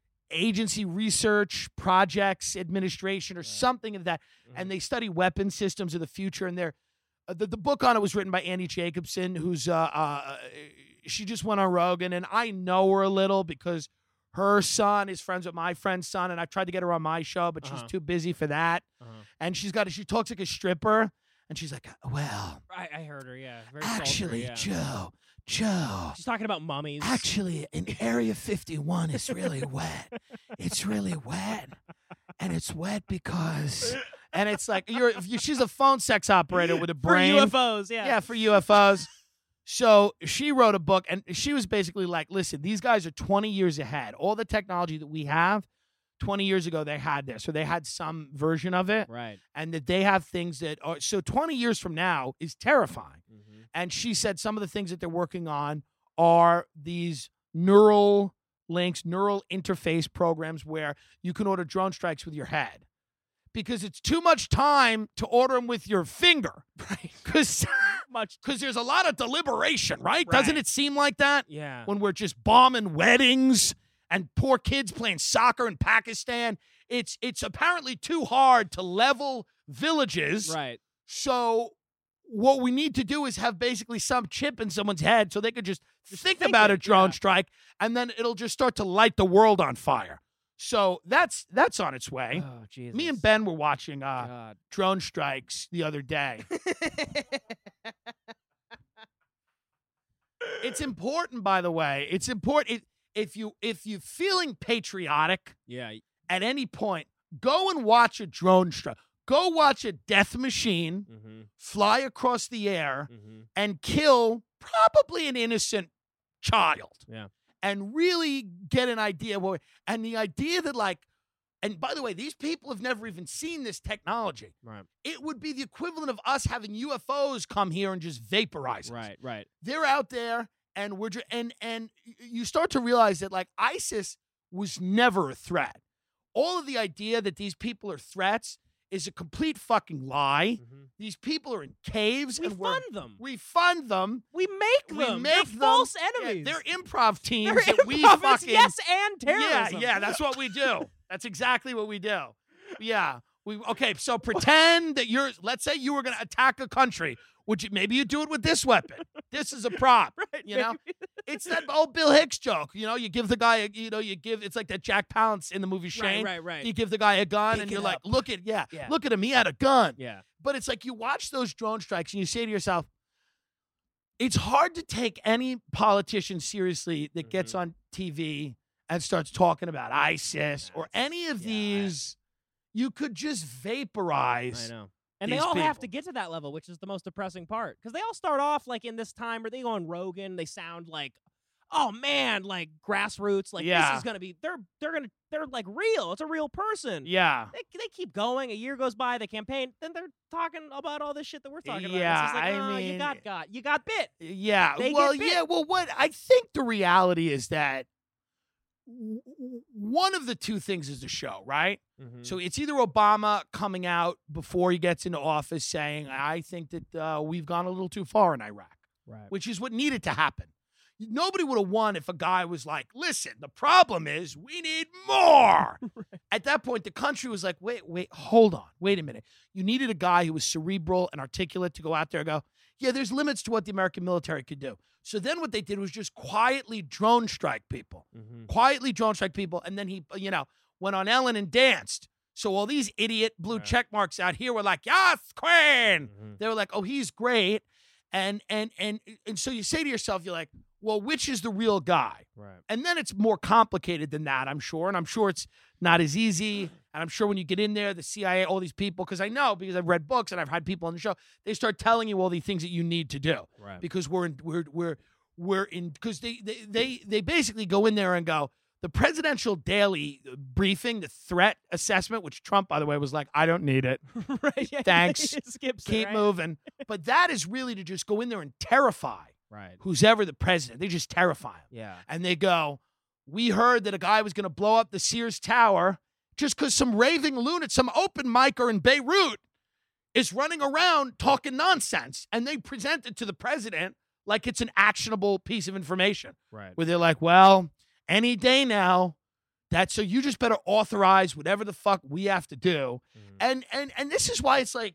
Agency Research Projects Administration or
Right.
something of that.
Mhm.
And they study weapon systems of the future. And they're, uh, the, the book on it was written by Annie Jacobson, who's, uh, uh, she just went on Rogan. And I know her a little because her son is friends with my friend's son. And I tried to get her on my show, but she's
Uh-huh.
too busy for that.
Uh-huh.
And she's got, she talks like a stripper. And she's like, well,
I, I heard her. Yeah. Very sultry,
actually,
yeah.
Joe, Joe,
She's talking about mummies.
actually, in Area fifty-one is really wet. It's really wet. And it's wet because, and it's like, you're, you, she's a phone sex operator with a
for
brain.
U F Os. Yeah.
Yeah, for U F Os. So she wrote a book, and she was basically like, listen, these guys are twenty years ahead. All the technology that we have, twenty years ago, they had this, or they had some version of it,
Right.
and that they have things that are, so twenty years from now is terrifying.
Mm-hmm.
And she said some of the things that they're working on are these neural links, neural interface programs where you can order drone strikes with your head. Because it's too much time to order them with your finger.
Right.
Because
Much.
there's a lot of deliberation, right? Doesn't
Right.
it seem like that?
Yeah.
When we're just bombing weddings and poor kids playing soccer in Pakistan. It's it's apparently too hard to level villages.
Right.
So what we need to do is have basically some chip in someone's head so they could just,
Just
think,
think
about
it,
a drone
yeah.
strike, and then it'll just start to light the world on fire. So that's that's on its way.
Oh, Jesus.
Me and Ben were watching uh,
God.
drone strikes the other day. It's important, by the way. It's important if you if you're feeling patriotic
yeah.
at any point, go and watch a drone strike. Go watch a death machine
Mm-hmm.
fly across the air
Mm-hmm.
and kill probably an innocent child.
Yeah.
And really get an idea what and the idea that like and by the way, these people have never even seen this technology.
Right.
It would be the equivalent of us having U F Os come here and just vaporize us.
Right. Right.
They're out there and we're just, and and you start to realize that like ISIS was never a threat. All of the idea that these people are threats is a complete fucking lie.
Mm-hmm.
These people are in caves
We
and
fund
we're,
them.
we fund them.
We make
We
them.
make
They're
them.
false
Yeah,
enemies.
they're improv teams
They're
that we
improv. It's
fucking
yes and terrorism.
Yeah, yeah, that's what we do. That's exactly what we do. Yeah. We okay, so pretend that you're let's say you were gonna attack a country. Would you maybe you do it with this weapon? This is a prop.
Right.
You know?
maybe.
It's that old Bill Hicks joke. You know, you give the guy a, you know, you give it's like that Jack Palance in the movie Shane.
Right. Right. Right.
You give the guy a gun
Pick
and
it
you're like,
up.
look at yeah,
Yeah.
look at him, he had a gun.
yeah.
But it's like you watch those drone strikes and you say to yourself, it's hard to take any politician seriously that gets
Mhm.
on T V and starts talking about ISIS or any of
yeah, I-
these. You could just vaporize.
I know. And they
these
all have
people.
to get to that level, which is the most depressing part. Because they all start off like in this time where they go on Rogan, they sound like, oh man, like grassroots. Like
Yeah.
this is gonna be they're they're gonna they're like real. It's a real person.
Yeah.
They, they keep going. A year goes by, they campaign, then they're talking about all this shit that we're talking about.
Yeah,
It's just like,
I
oh, you
mean-
got got you got bit.
Yeah.
They
well,
get bit.
yeah. Well, what I think the reality is that w- w- one of the two things is the show, right?
Mm-hmm.
So it's either Obama coming out before he gets into office saying, I think that uh, we've gone a little too far in Iraq,
right.
which is what needed to happen. Nobody would have won if a guy was like, listen, the problem is we need more.
Right.
At that point, the country was like, wait, wait, hold on. Wait a minute. You needed a guy who was cerebral and articulate to go out there and go, yeah, there's limits to what the American military could do. So then what they did was just quietly drone strike people,
Mm-hmm.
quietly drone strike people. And then he, you know, went on Ellen and danced. So all these idiot blue
Right.
check marks out here were like, yes, Queen.
Mm-hmm.
They were like, oh, he's great. And, and, and, and so you say to yourself, you're like, well, which is the real guy?
Right.
And then it's more complicated than that, I'm sure. And I'm sure it's not as easy. And I'm sure when you get in there, the C I A, all these people, because I know, because I've read books and I've had people on the show, they start telling you all the things that you need to do.
Right.
Because we're in, we're, we're, we're in, because they, they, they, they basically go in there and go, the presidential daily briefing, the threat assessment, which Trump, by the way, was like, I don't need it.
right. Yeah,
Thanks.
it skips it,
Keep
right?
moving. But that is really to just go in there and terrify
Right.
who's ever the president. They just terrify him.
Yeah.
And they go, we heard that a guy was going to blow up the Sears Tower just because some raving lunatic, some open micer in Beirut is running around talking nonsense. And they present it to the president like it's an actionable piece of information.
Right.
Where they're like, well, any day now, that so you just better authorize whatever the fuck we have to do.
Mhm.
And and and this is why it's like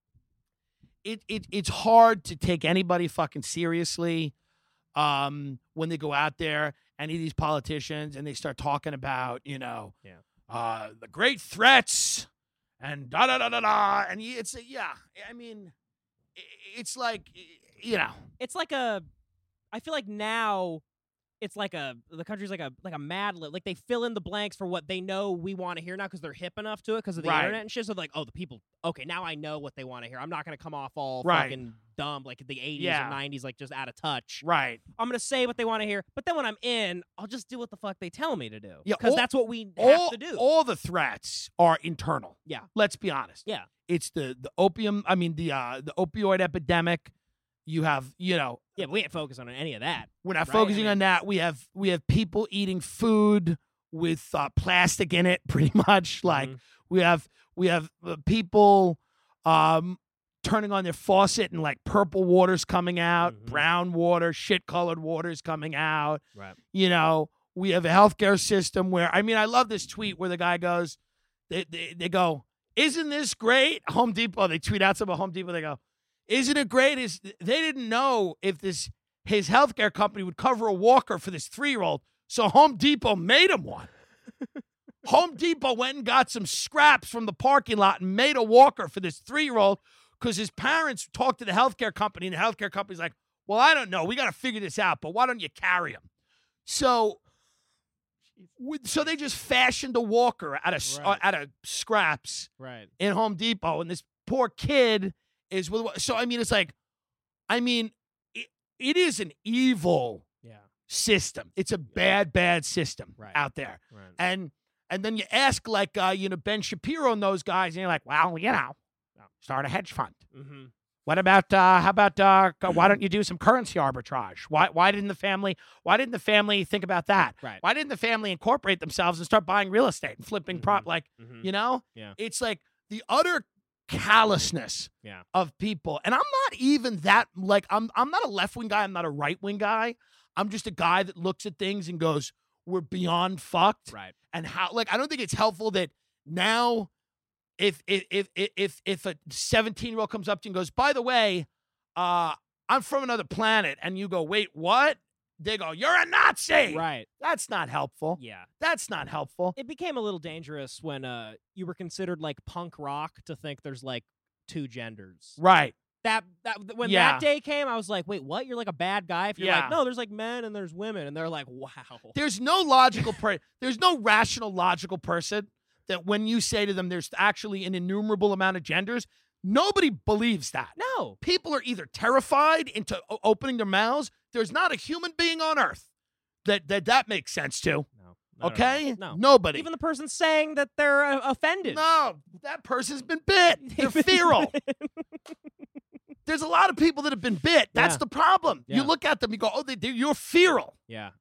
it it it's hard to take anybody fucking seriously um when they go out there, any of these politicians, and they start talking about, you know,
Yeah.
uh the great threats and da da da da da. And it's yeah, I mean, i- it's like, you know.
It's like a. I feel like now, it's like a the country's like a like a Mad Lib. Like they fill in the blanks for what they know we want to hear now because they're hip enough to it because of the
Right.
internet and shit. So like, oh, the people. Okay, now I know what they want to hear. I'm not gonna come off all
Right.
fucking dumb like the eighties
Yeah.
or nineties, like just out of touch.
Right.
I'm gonna say what they want to hear, but then when I'm in, I'll just do what the fuck they tell me to do.
Yeah,
because
all-
that's what we have
all,
to do.
all the threats are internal.
Yeah.
Let's be honest.
Yeah.
It's the the opium, I mean the uh the opioid epidemic. You have, you know,
yeah, but we ain't focused on any of that.
we're not
Right,
focusing
I mean-
on that. We have we have people eating food with uh, plastic in it, pretty much. Like
Mhm.
we have we have uh, people um turning on their faucet and like purple water's coming out,
Mhm.
brown water, shit colored water's coming out.
Right.
You know, we have a healthcare system where, I mean, I love this tweet where the guy goes, they, they, they go, isn't this great? Home Depot, they tweet out some of Home Depot, they go, isn't it great? Is they didn't know if this his healthcare company would cover a walker for this three-year-old, so Home Depot made him one. Home Depot went and got some scraps from the parking lot and made a walker for this three-year-old because his parents talked to the healthcare company, and the healthcare company's like, well, I don't know. We got to figure this out, but why don't you carry him? So, with- so they just fashioned a walker out of s-
Right.
uh, out of scraps
Right.
in Home Depot, and this poor kid is with. So I mean, it's like, I mean, it, it is an evil
Yeah.
system. It's a bad, bad system
Right.
out there,
Right.
and and then you ask like uh, you know Ben Shapiro and those guys, and you're like, well, you know, start a hedge fund.
Mm-hmm.
What about uh, how about uh, why don't you do some currency arbitrage? Why why didn't the family why didn't the family think about that?
Right.
Why didn't the family incorporate themselves and start buying real estate and flipping prop like
Mhm.
you know?
Yeah.
It's like the utter callousness
Yeah.
of people. And I'm not even that like I'm I'm not a left-wing guy, I'm not a right-wing guy. I'm just a guy that looks at things and goes, we're beyond fucked.
Right.
And how like I don't think it's helpful that now if if if if if, if a seventeen-year-old comes up to you and goes, by the way, uh, I'm from another planet, and you go, wait, what? They go, you're a Nazi.
Right.
That's not helpful.
Yeah.
That's not helpful.
It became a little dangerous when uh you were considered like punk rock to think there's like two genders.
Right.
That that when
Yeah.
that day came, I was like, wait, what? You're like a bad guy if you're
Yeah.
like, no, there's like men and there's women, and they're like, wow.
There's no logical per- there's no rational logical person that when you say to them there's actually an innumerable amount of genders, nobody believes that.
No.
People are either terrified into o- opening their mouths. There's not a human being on earth that that, that makes sense to.
No. not at
Okay?
all. No.
Nobody.
Even the person saying that they're uh, offended.
no, that person's been bit. They're feral. There's a lot of people that have been bit. That's
Yeah.
the problem. You
Yeah.
look at them, you go, oh, they, they, you're feral.
Yeah.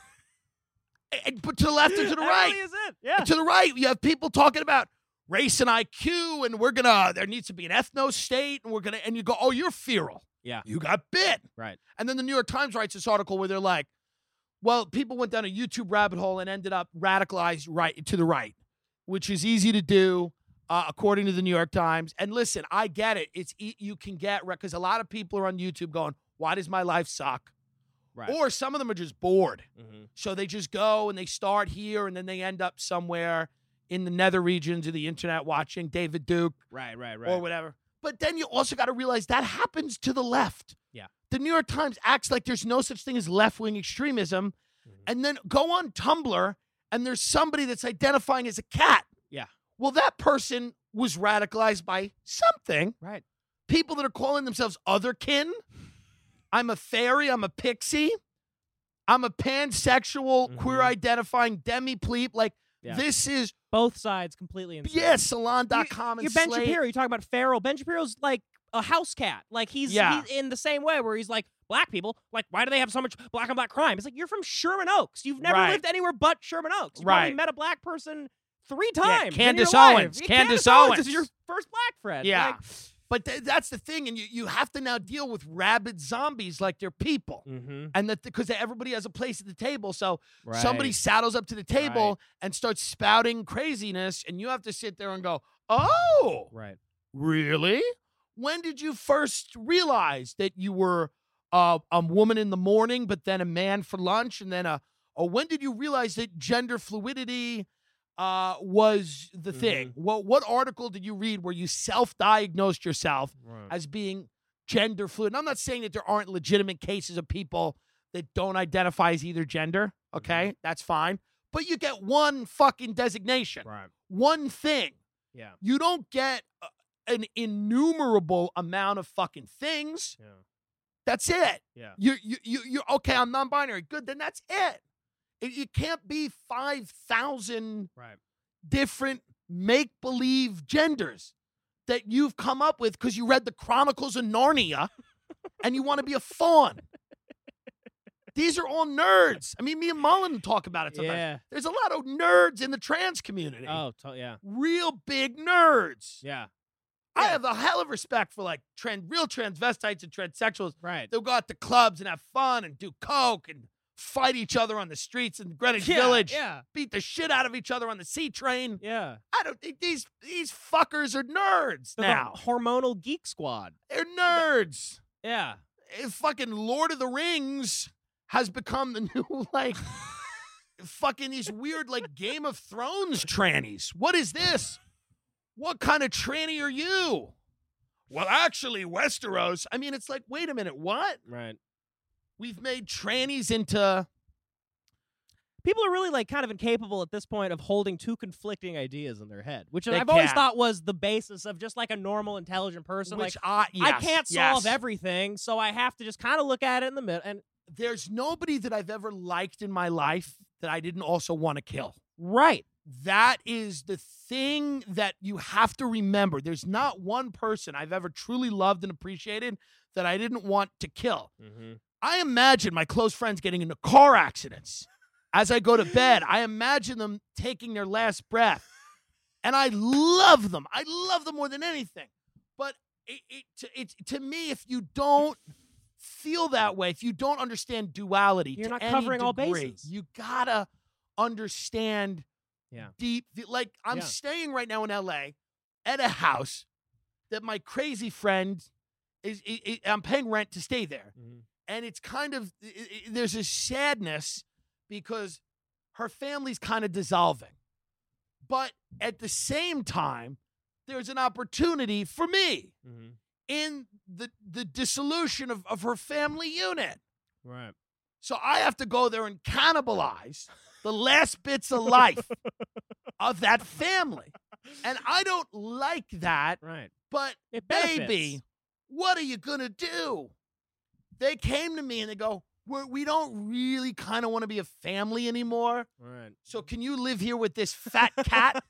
And, but to the left and to the
That
right.
really is it. Yeah.
To the right, you have people talking about race and I Q, and we're gonna. There needs to be an ethno state, and we're gonna. And you go, oh, you're feral.
Yeah.
You got bit.
Right.
And then the New York Times writes this article where they're like, well, people went down a YouTube rabbit hole and ended up radicalized right to the right, which is easy to do, uh, according to the New York Times. And listen, I get it. It's e- you can get because a lot of people are on YouTube going, why does my life suck?
Right.
Or some of them are just bored.
Mhm.
So they just go and they start here and then they end up somewhere in the nether regions of the internet watching David Duke
Right. Right. Right.
or whatever. But then you also got to realize that happens to the left.
Yeah.
The New York Times acts like there's no such thing as left-wing extremism,
Mhm.
and then go on Tumblr and there's somebody that's identifying as a cat.
Yeah.
Well, that person was radicalized by something.
Right.
People that are calling themselves otherkin. I'm a fairy. I'm a pixie. I'm a pansexual,
Mhm.
queer identifying demi-plebe. Like,
Yeah.
this is,
Both sides completely insane.
yeah, salon dot com
You-
and
You're Ben
Slate.
Shapiro. You talk about Farrell. Ben Shapiro's like a house cat. Like he's,
Yeah.
he's in the same way where he's like, black people, like, why do they have so much black on black crime? It's like, you're from Sherman Oaks. You've never
Right.
lived anywhere but Sherman Oaks. You
Right.
probably met a black person three
Yeah,
times. in
Candace
your life.
Owens.
Yeah,
Candace
Owens.
Owens.
This is your first black friend.
Yeah.
Like,
But th- that's the thing. And you, you have to now deal with rabid zombies like they're people.
mm-hmm.
And that because everybody has a place at the table. So somebody saddles up to the table
Right.
and starts spouting craziness. And you have to sit there and go, oh,
Right.
really? When did you first realize that you were uh, a woman in the morning, but then a man for lunch? And then a, or when did you realize that gender fluidity uh, was the thing?
Mm-hmm.
What, what article did you read where you self-diagnosed yourself
Right.
as being gender fluid? And I'm not saying that there aren't legitimate cases of people that don't identify as either gender. Okay,
Mm-hmm.
that's fine. But you get one fucking designation,
Right.
one thing.
Yeah.
You don't get uh, an innumerable amount of fucking things.
Yeah.
That's it.
Yeah.
You you you you okay, I'm non-binary. Good, then that's it. It, it can't be five thousand
Right.
different make-believe genders that you've come up with because you read the Chronicles of Narnia and you want to be a fawn. These are all nerds. I mean, me and Mullen talk about it sometimes.
Yeah.
There's a lot of nerds in the trans community.
Oh, to- yeah.
Real big nerds.
Yeah.
I
Yeah.
have a hell of respect for like trans, real transvestites and transsexuals.
Right.
They'll go out to clubs and have fun and do coke and fight each other on the streets in Greenwich
Yeah,
Village.
Yeah.
Beat the shit out of each other on the C train.
Yeah.
I don't think these these fuckers are nerds
They're
now.
the hormonal geek squad.
They're nerds.
Yeah.
Eh, fucking Lord of the Rings has become the new like fucking these weird like Game of Thrones trannies. What is this? What kind of tranny are you? Well, actually, Westeros. I mean, it's like, wait a minute, what?
Right.
We've made trannies into
People are really like kind of incapable at this point of holding two conflicting ideas in their head, which
They
I've always
can't.
thought was the basis of just like a normal, intelligent person.
which
like,
I, yes,
I can't solve
yes.
everything, so I have to just kind of look at it in the middle. And
There's nobody that I've ever liked in my life that I didn't also want to kill.
right.
That is the thing that you have to remember. There's not one person I've ever truly loved and appreciated that I didn't want to kill.
Mm-hmm.
I imagine my close friends getting into car accidents. As I go to bed, I imagine them taking their last breath. And I love them. I love them more than anything. But it, it, to, it, to me, if you don't feel that way, if you don't understand duality,
You're
to
not
any
covering all
degree,
bases.
you gotta understand
Yeah.
deep. Like I'm
Yeah.
staying right now in L A at a house that my crazy friend is. i i I'm paying rent to stay there,
Mm-hmm.
and it's kind of i i there's a sadness because her family's kind of dissolving, but at the same time, there's an opportunity for me
Mm-hmm.
in the the dissolution of, of her family unit.
Right.
So I have to go there and cannibalize the last bits of life of that family. And I don't like that,
Right.
but
It
baby,
benefits.
what are you going to do? They came to me and they go, We're, we don't really kind of want to be a family anymore.
Right.
So can you live here with this fat cat?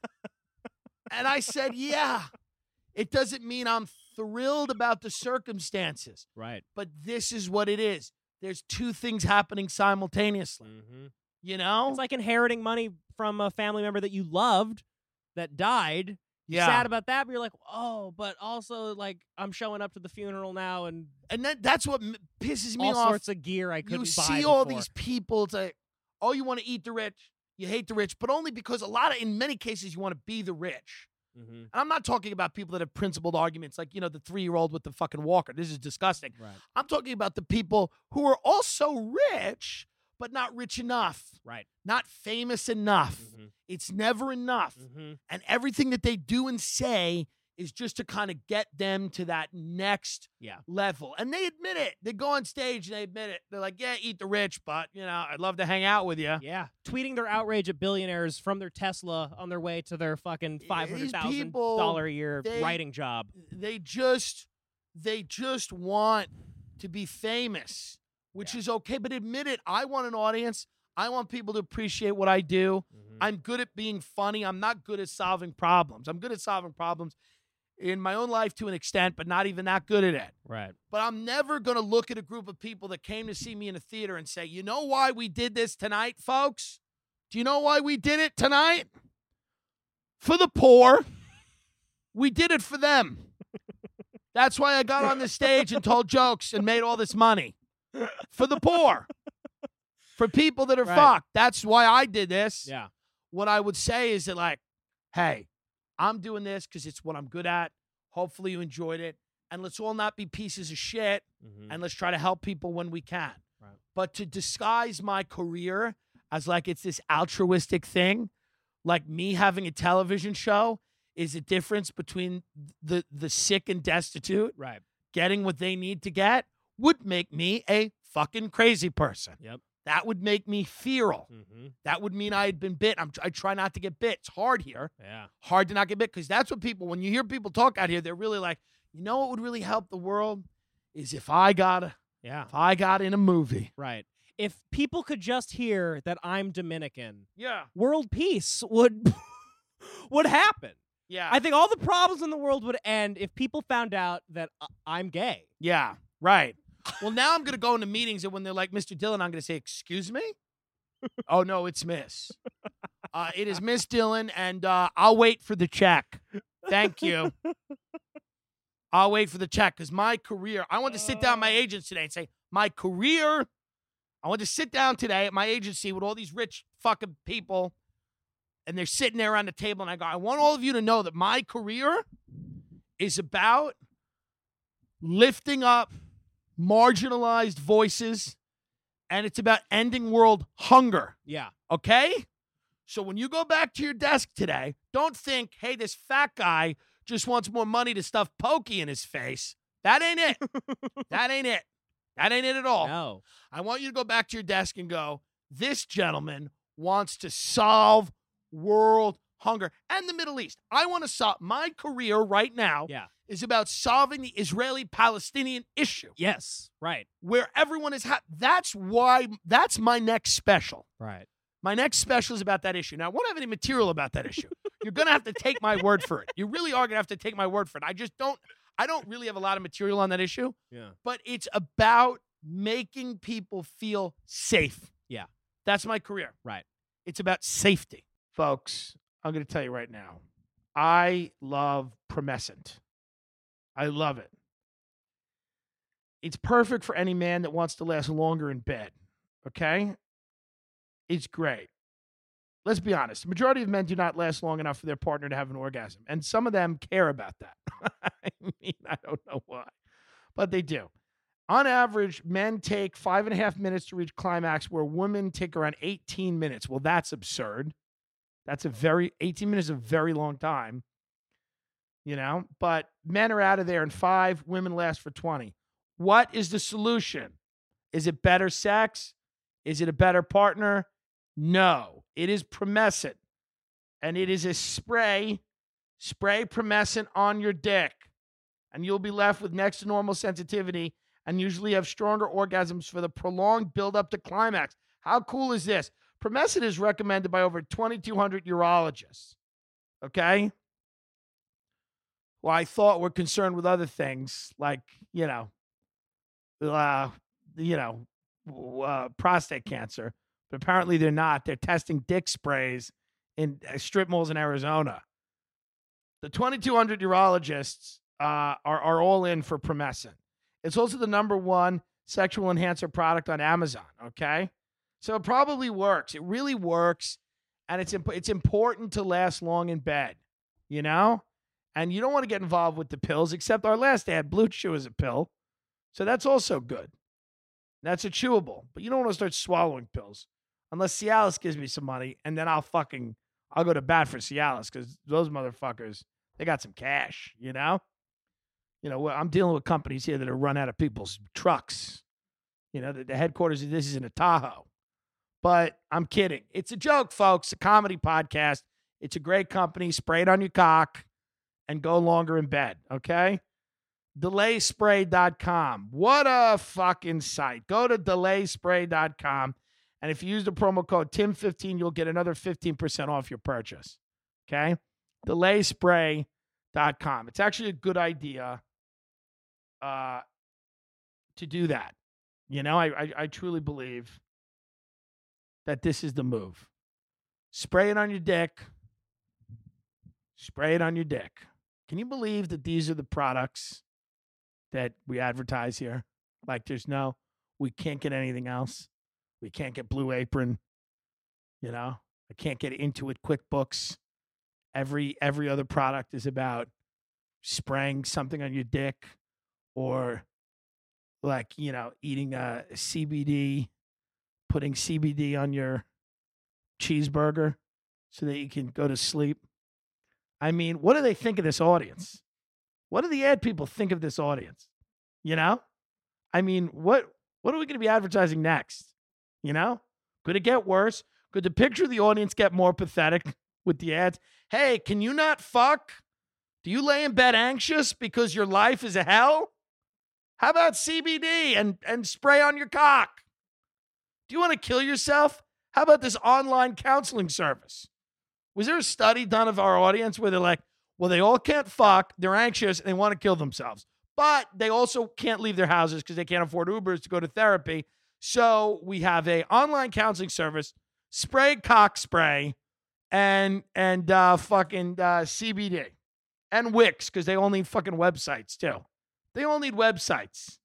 And I said, yeah. It doesn't mean I'm thrilled about the circumstances,
Right.
but this is what it is. There's two things happening simultaneously.
Mm-hmm.
You know?
It's like inheriting money from a family member that you loved that died. You're
yeah.
sad about that, but you're like, oh, but also like I'm showing up to the funeral now and
And that, that's what m- pisses me
all
off.
sorts of gear I couldn't
You
buy
see all
before.
these people, it's like, oh, you want to eat the rich, you hate the rich, but only because a lot of, in many cases, you want to be the rich.
Mm-hmm.
And I'm not talking about people that have principled arguments like, you know, the three-year-old with the fucking walker. This is disgusting.
Right.
I'm talking about the people who are also rich, but not rich enough,
Right.
not famous enough.
Mm-hmm.
It's never enough.
Mm-hmm.
And everything that they do and say is just to kind of get them to that next
Yeah.
level. And they admit it. They go on stage and they admit it. They're like, yeah, eat the rich, but, you know, I'd love to hang out with you.
Yeah. Tweeting their outrage at billionaires from their Tesla on their way to their fucking five hundred thousand
people,
dollars a year
they-
writing job.
They just, they just want to be famous. which
Yeah.
is okay. But admit it. I want an audience. I want people to appreciate what I do.
Mhm.
I'm good at being funny. I'm not good at solving problems. I'm good at solving problems in my own life to an extent, but not even that good at it.
Right.
But I'm never going to look at a group of people that came to see me in a theater and say, you know why we did this tonight, folks? Do you know why we did it tonight? For the poor. We did it for them. That's why I got on the stage and told jokes and made all this money. For the poor. For people that are
Right.
fucked. That's why I did this.
Yeah.
What I would say is that, like, hey, I'm doing this because it's what I'm good at. Hopefully you enjoyed it. And let's all not be pieces of shit.
Mhm.
And let's try to help people when we can.
Right.
But to disguise my career as like it's this altruistic thing, like me having a television show, is a difference between the the sick and destitute
Right.
getting what they need to get, would make me a fucking crazy person.
Yep.
That would make me feral.
Mm-hmm.
That would mean I had been bit. I'm, I try not to get bit. It's hard here.
Yeah.
Hard to not get bit because that's what people, when you hear people talk out here, they're really like, you know what would really help the world is if I got a,
Yeah.
if I got in a movie.
Right. If people could just hear that I'm Dominican,
Yeah.
world peace would would happen.
Yeah.
I think all the problems in the world would end if people found out that uh, I'm gay.
yeah. Right. Well, now I'm going to go into meetings and when they're like, Mister Dillon, I'm going to say, excuse me? Oh, no, it's Miss. Uh, it is Miss Dillon, and uh, I'll wait for the check. Thank you. I'll wait for the check because my career, I want to sit down with my agents today and say, my career, I want to sit down today at my agency with all these rich fucking people, and they're sitting there on the table, and I go, I want all of you to know that my career is about lifting up marginalized voices, and it's about ending world hunger.
Yeah.
Okay? So when you go back to your desk today, don't think, hey, this fat guy just wants more money to stuff pokey in his face. That ain't it. That ain't it. That ain't it at all.
No.
I want you to go back to your desk and go, this gentleman wants to solve world hunger and the Middle East. I want to solve, my career right now
Yeah.
is about solving the Israeli-Palestinian issue
Yes. Right.
where everyone is happy. That's why, that's my next special.
Right.
My next special is about that issue. Now, I won't have any material about that issue. You're going to have to take my word for it. You really are going to have to take my word for it. I just don't, I don't really have a lot of material on that issue,
Yeah.
but it's about making people feel safe.
Yeah.
That's my career.
Right.
It's about safety. Folks, I'm going to tell you right now, I love Promescent. I love it. It's perfect for any man that wants to last longer in bed, okay? It's great. Let's be honest. The majority of men do not last long enough for their partner to have an orgasm, and some of them care about that. I mean, I don't know why, but they do. On average, men take five and a half minutes to reach climax, where women take around eighteen minutes. Well, that's absurd. That's a very, eighteen minutes is a very long time, you know, but men are out of there in five, women last for twenty. What is the solution? Is it better sex? Is it a better partner? No, it is Promescent, and it is a spray. Spray Promescent on your dick, and you'll be left with next to normal sensitivity and usually have stronger orgasms for the prolonged build-up to climax. How cool is this? Promescent is recommended by over twenty-two hundred urologists, okay? Well, I thought were concerned with other things like, you know, uh, you know, uh, prostate cancer. But apparently they're not. They're testing dick sprays in uh, strip malls in Arizona. The twenty-two hundred urologists uh, are, are all in for Promescent. It's also the number one sexual enhancer product on Amazon, okay? So it probably works. It really works, and it's imp- it's important to last long in bed, you know? And you don't want to get involved with the pills, except our last ad, Blue Chew, is a pill. So that's also good. That's a chewable, but you don't want to start swallowing pills unless Cialis gives me some money, and then I'll fucking, I'll go to bat for Cialis because those motherfuckers, they got some cash, you know? You know, I'm dealing with companies here that are run out of people's trucks. You know, the, the headquarters of this is in a Tahoe. But I'm kidding. It's a joke, folks. A comedy podcast. It's a great company. Spray it on your cock and go longer in bed, okay? delay spray dot com. What a fucking site. Go to delay spray dot com. And if you use the promo code Tim fifteen, you'll get another fifteen percent off your purchase. Okay? delay spray dot com. It's actually a good idea uh, to do that. You know, I, I, I truly believe that this is the move. Spray it on your dick. Spray it on your dick. Can you believe that these are the products that we advertise here? Like there's no, we can't get anything else. We can't get Blue Apron. You know, I can't get Intuit QuickBooks. Every every other product is about spraying something on your dick or like, you know, eating a C B D, putting C B D on your cheeseburger so that you can go to sleep. I mean, what do they think of this audience? What do the ad people think of this audience? You know? I mean, what what are we going to be advertising next? You know? Could it get worse? Could the picture of the audience get more pathetic with the ads? Hey, can you not fuck? Do you lay in bed anxious because your life is a hell? How about C B D and, and spray on your cock? Do you want to kill yourself? How about this online counseling service? Was there a study done of our audience where they're like, well, they all can't fuck, they're anxious, and they want to kill themselves. But they also can't leave their houses because they can't afford Ubers to go to therapy. So we have a online counseling service, spray cock spray, and and uh, fucking uh, C B D. And Wix, because they all need fucking websites, too. They all need websites.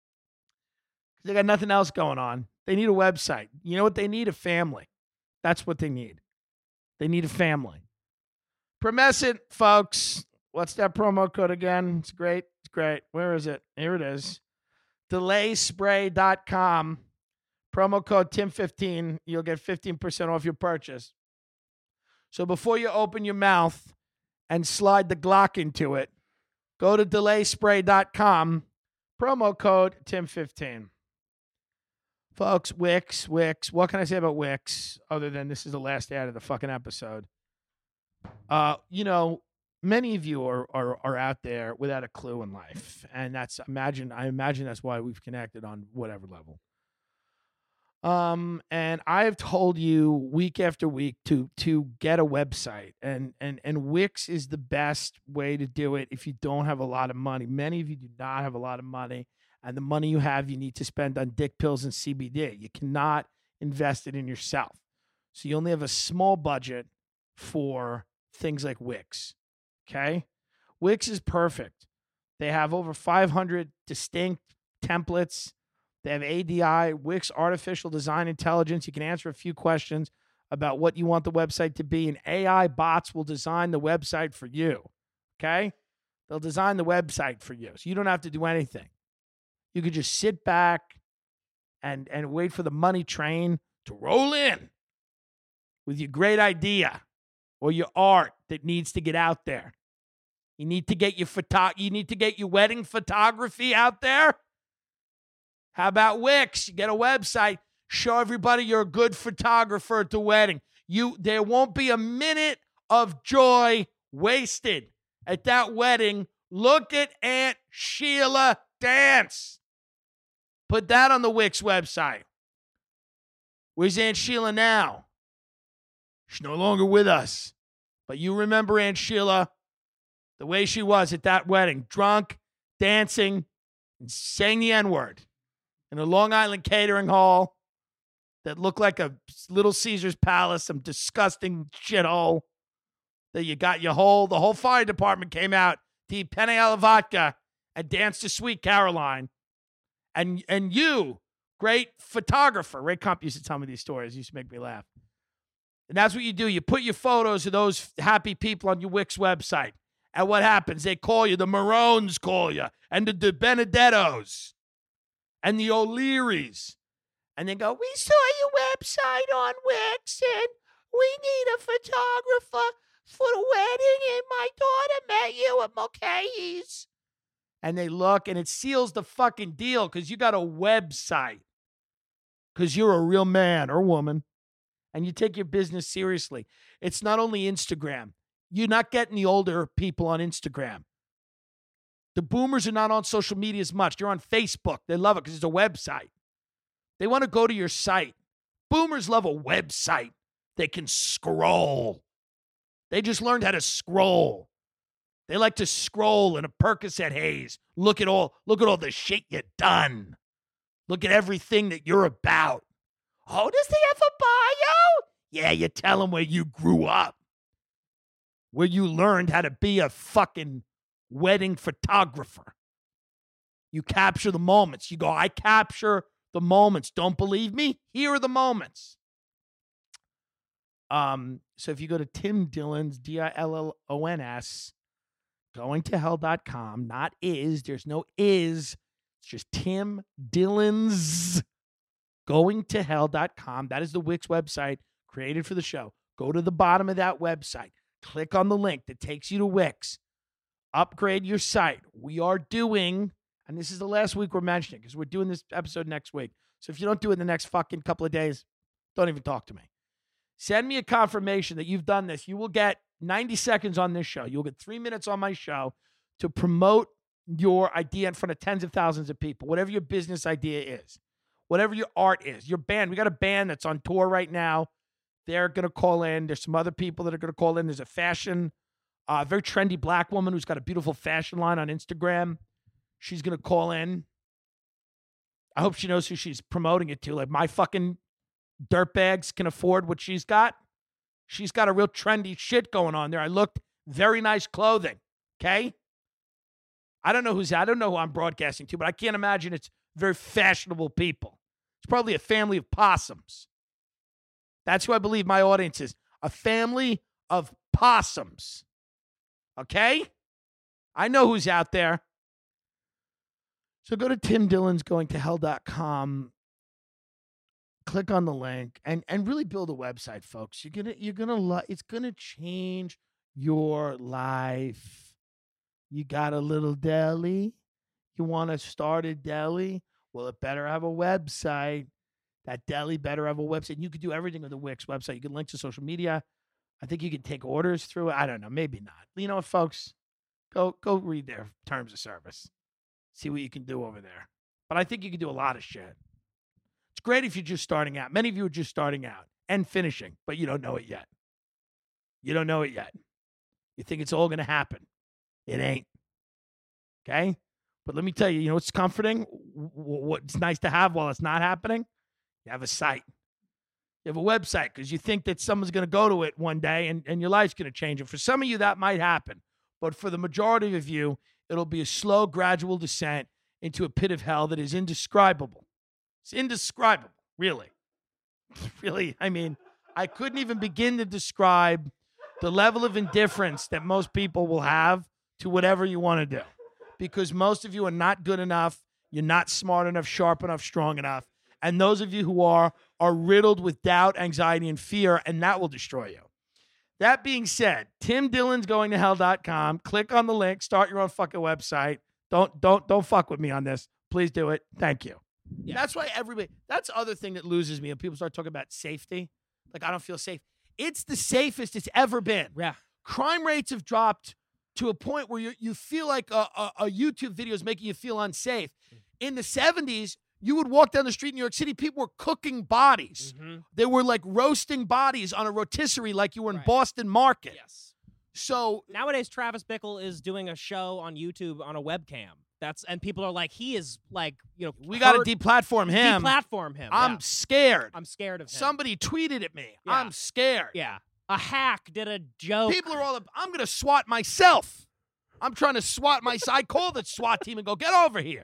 They got nothing else going on. They need a website. You know what they need? A family. That's what they need. They need a family. Promescent, folks. What's that promo code again? It's great. It's great. Where is it? Here it is. delay spray dot com. Promo code Tim fifteen. You'll get fifteen percent off your purchase. So before you open your mouth and slide the Glock into it, go to delay spray dot com. Promo code Tim fifteen. Folks, Wix, Wix. What can I say about Wix other than this is the last ad of the fucking episode? Uh, you know, many of you are, are are out there without a clue in life, and that's imagine. I imagine that's why we've connected on whatever level. Um, and I've told you week after week to to get a website, and and and Wix is the best way to do it if you don't have a lot of money. Many of you do not have a lot of money. And the money you have, you need to spend on dick pills and C B D. You cannot invest it in yourself. So you only have a small budget for things like Wix. Okay? Wix is perfect. They have over five hundred distinct templates. They have A D I, Wix Artificial Design Intelligence. You can answer a few questions about what you want the website to be, and A I bots will design the website for you. Okay? They'll design the website for you. So you don't have to do anything. You could just sit back and, and wait for the money train to roll in with your great idea or your art that needs to get out there. You need to get your photo- you need to get your wedding photography out there. How about Wix? You get a website, show everybody you're a good photographer at the wedding. You there won't be a minute of joy wasted at that wedding. Look at Aunt Sheila dance. Put that on the Wix website. Where's Aunt Sheila now? She's no longer with us. But you remember Aunt Sheila, the way she was at that wedding, drunk, dancing, and saying the N-word in a Long Island catering hall that looked like a Little Caesar's Palace, some disgusting shithole that you got your whole, the whole fire department came out to eat penne alla vodka and dance to Sweet Caroline. And and you, great photographer, Ray Kump used to tell me these stories. He used to make me laugh. And that's what you do. You put your photos of those happy people on your Wix website. And what happens? They call you. The Maroons call you. And the De Benedettos. And the O'Learys. And they go, we saw your website on Wix, and we need a photographer for the wedding, and my daughter met you at Mulcahy's. And they look, and it seals the fucking deal because you got a website. Because you're a real man or woman. And you take your business seriously. It's not only Instagram. You're not getting the older people on Instagram. The boomers are not on social media as much. They're on Facebook. They love it because it's a website. They want to go to your site. Boomers love a website. They can scroll. They just learned how to scroll. They like to scroll in a Percocet haze. Look at all, look at all the shit you've done. Look at everything that you're about. Oh, does he have a bio? Yeah, you tell him where you grew up. Where you learned how to be a fucking wedding photographer. You capture the moments. You go, I capture the moments. Don't believe me? Here are the moments. Um, so if you go to Tim Dillon's, D I L L O N S, going to hell dot com, not is, there's no is, it's just Tim Dillon's going to hell dot com. That is the Wix website created for the show. Go to the bottom of that website. Click on the link that takes you to Wix. Upgrade your site. We are doing, and this is the last week we're mentioning because we're doing this episode next week. So if you don't do it in the next fucking couple of days, don't even talk to me. Send me a confirmation that you've done this. You will get ninety seconds on this show. You'll get three minutes on my show to promote your idea in front of tens of thousands of people, whatever your business idea is, whatever your art is, your band. We got a band that's on tour right now. They're going to call in. There's some other people that are going to call in. There's a fashion, uh, very trendy black woman who's got a beautiful fashion line on Instagram. She's going to call in. I hope she knows who she's promoting it to. Like, my fucking dirtbags can afford what she's got. She's got a real trendy shit going on there. I looked, very nice clothing, okay? I don't know who's, I don't know who I'm broadcasting to, but I can't imagine it's very fashionable people. It's probably a family of possums. That's who I believe my audience is. A family of possums. Okay? I know who's out there. So go to Tim Dillon's going to hell dot com. Click on the link and, and really build a website, folks. You're gonna you're gonna lo- it's gonna change your life. You got a little deli. You want to start a deli? Well, it better have a website. That deli better have a website. You could do everything with the Wix website. You can link to social media. I think you can take orders through it. I don't know. Maybe not. You know what, folks? Go go read their terms of service. See what you can do over there. But I think you can do a lot of shit. It's great if you're just starting out. Many of you are just starting out and finishing, but you don't know it yet. You don't know it yet. You think it's all going to happen. It ain't. Okay? But let me tell you, you know what's comforting? What's nice to have while it's not happening? You have a site. You have a website because you think that someone's going to go to it one day and, and your life's going to change. And for some of you, that might happen. But for the majority of you, it'll be a slow, gradual descent into a pit of hell that is indescribable. It's indescribable, really. Really, I mean, I couldn't even begin to describe the level of indifference that most people will have to whatever you want to do. Because most of you are not good enough, you're not smart enough, sharp enough, strong enough. And those of you who are, are riddled with doubt, anxiety, and fear, and that will destroy you. That being said, Tim Dillon's going to hell dot com. Click on the link. Start your own fucking website. Don't don't don't fuck with me on this. Please do it. Thank you. Yeah. That's why everybody, that's the other thing that loses me when people start talking about safety. Like, I don't feel safe. It's the safest it's ever been.
Yeah.
Crime rates have dropped to a point where you you feel like a, a, a YouTube video is making you feel unsafe. In the seventies, you would walk down the street in New York City, people were cooking bodies. Mm-hmm. They were like roasting bodies on a rotisserie like you were in right. Boston Market.
Yes.
So
nowadays, Travis Bickle is doing a show on YouTube on a webcam. That's and people are like, he is like, you know,
we got to deplatform him.
Deplatform him.
I'm
yeah.
scared.
I'm scared of him.
Somebody tweeted at me.
Yeah.
I'm scared.
Yeah. A hack did a joke.
People are all up. I'm going to SWAT myself. I'm trying to SWAT my I call the SWAT team and go, get over here.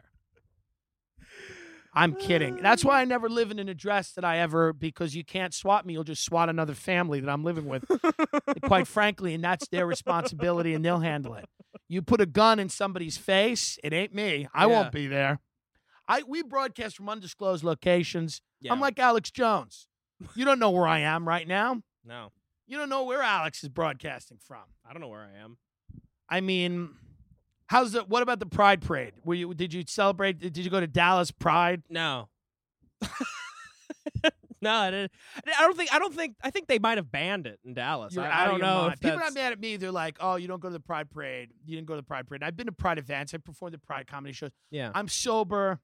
I'm kidding. That's why I never live in an address that I ever, because you can't SWAT me. You'll just SWAT another family that I'm living with. Quite frankly, and that's their responsibility, and they'll handle it. You put a gun in somebody's face, it ain't me. I yeah. won't be there. I We broadcast from undisclosed locations. Yeah. I'm like Alex Jones. You don't know where I am right now.
No.
You don't know where Alex is broadcasting from.
I don't know where I am.
I mean... How's the? What about the Pride Parade? Were you? Did you celebrate? Did you go to Dallas Pride?
No. No, I, didn't. I don't think. I don't think. I think they might have banned it in Dallas.
You're
I,
out
I
of
don't
your
know.
mind.
If
People are
that's...
not mad at me. They're like, "Oh, you don't go to the Pride Parade. You didn't go to the Pride Parade." I've been to Pride events. I performed at Pride comedy shows.
Yeah.
I'm sober.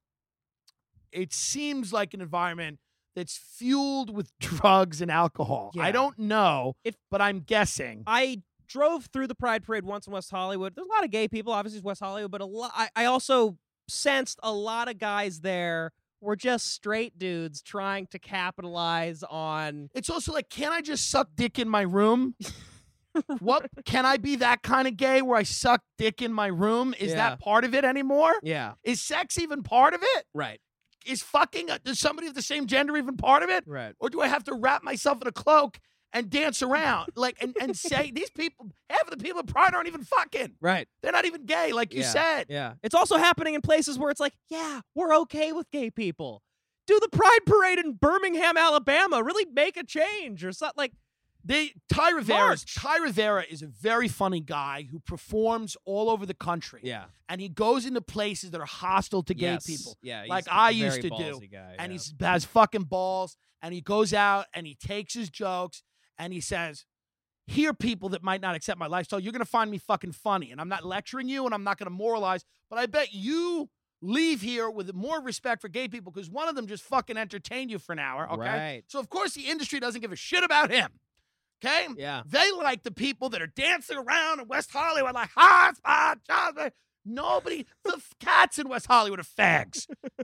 It seems like an environment that's fueled with drugs and alcohol.
Yeah.
I don't know,
If-
but I'm guessing.
I drove through the Pride Parade once in West Hollywood. There's a lot of gay people, obviously, it's West Hollywood, but a lot. I, I also sensed a lot of guys there were just straight dudes trying to capitalize on.
It's also like, can I just suck dick in my room? What can I be that kind of gay where I suck dick in my room? Is
Yeah.
that part of it anymore?
Yeah.
Is sex even part of it?
Right.
Is fucking a, is somebody of the same gender even part of it?
Right.
Or do I have to wrap myself in a cloak and dance around like and, and say these people, half of the people at Pride aren't even fucking.
Right.
They're not even gay, like you
Yeah.
said.
Yeah. It's also happening in places where it's like, yeah, we're okay with gay people. Do the Pride Parade in Birmingham, Alabama. Really make a change or something. Like,
They Ty Rivera,
March.
Ty Rivera is a very funny guy who performs all over the country.
yeah.
And he goes into places that are hostile to gay
Yes.
people.
Yeah.
like
he's
I
a
used
very
to do.
ballsy guy,
And
yeah.
he has fucking balls. And he goes out and he takes his jokes and he says, here, people that might not accept my lifestyle, you're going to find me fucking funny. And I'm not lecturing you and I'm not going to moralize, but I bet you leave here with more respect for gay people because one of them just fucking entertained you for an hour, okay?
Right.
So, of course, the industry doesn't give a shit about him, okay?
Yeah.
They like the people that are dancing around in West Hollywood like, hot spot, Johnson. Nobody, the f- cats in West Hollywood are fags.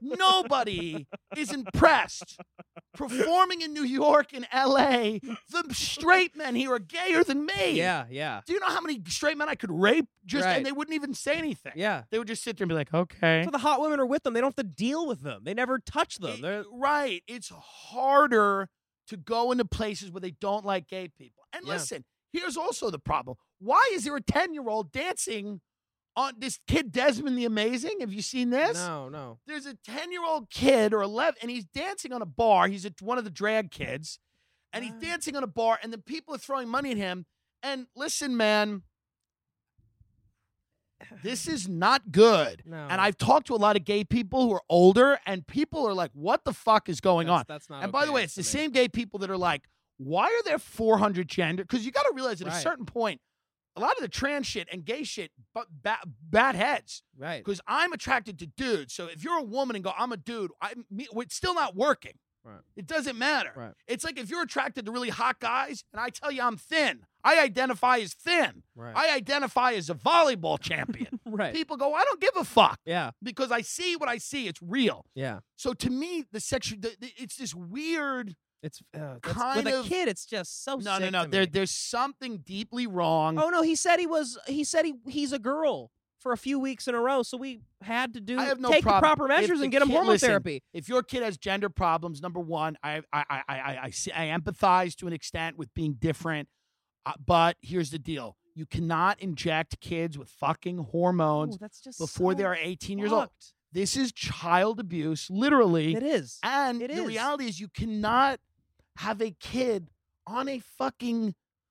Nobody is impressed. Performing in New York and L A, the straight men here are gayer than me.
Yeah. Yeah.
Do you know how many straight men I could rape just
Right.
and they wouldn't even say anything?
Yeah.
They would just sit there and be like, okay.
So the hot women are with them. They don't have to deal with them. They never touch them.
It-
They're
right. It's harder to go into places where they don't like gay people. And
Yeah.
listen, here's also the problem. Why is there a ten-year-old dancing on this kid Desmond the Amazing? Have you seen this?
no, no.
There's a ten-year-old kid or eleven, and he's dancing on a bar. He's a, one of the drag kids, and he's
Ah.
dancing on a bar, and the people are throwing money at him. And listen, man, this is not good.
No.
And I've talked to a lot of gay people who are older, and people are like, what the fuck is going
that's,
on?
That's not.
And by the
okay
way, it's
to
the
me.
same gay people that are like, why are there four hundred gender? Because you got to realize at a
Right.
certain point, a lot of the trans shit and gay shit, but ba- bad heads.
Right.
Because I'm attracted to dudes. So if you're a woman and go, I'm a dude, I, me, it's still not working.
Right.
It doesn't matter.
Right.
It's like if you're attracted to really hot guys and I tell you I'm thin, I identify as thin.
Right.
I identify as a volleyball champion.
right.
People go, I don't give a fuck
Yeah.
because I see what I see. It's real.
Yeah.
So to me, the sexual, the, the, it's this weird.
It's uh, that's,
Kind
with a
of-
kid. It's just so.
No, no,
sick
no.
to
There,
me.
there's something deeply wrong.
Oh no, he said he was. He said he he's a girl for a few weeks in a row, so we had to do
I have no
take
problem.
the proper
If
measures
the
and get him
kid-
hormone
listen,
therapy.
If your kid has gender problems, number one, I I I I I, I, see, I empathize to an extent with being different, uh, but here's the deal: you cannot inject kids with fucking hormones
Ooh, that's just
before
so
they are eighteen years old.
fucked.
This is child abuse, literally.
It is.
And
It
the
is.
reality is, you cannot have a kid on a fucking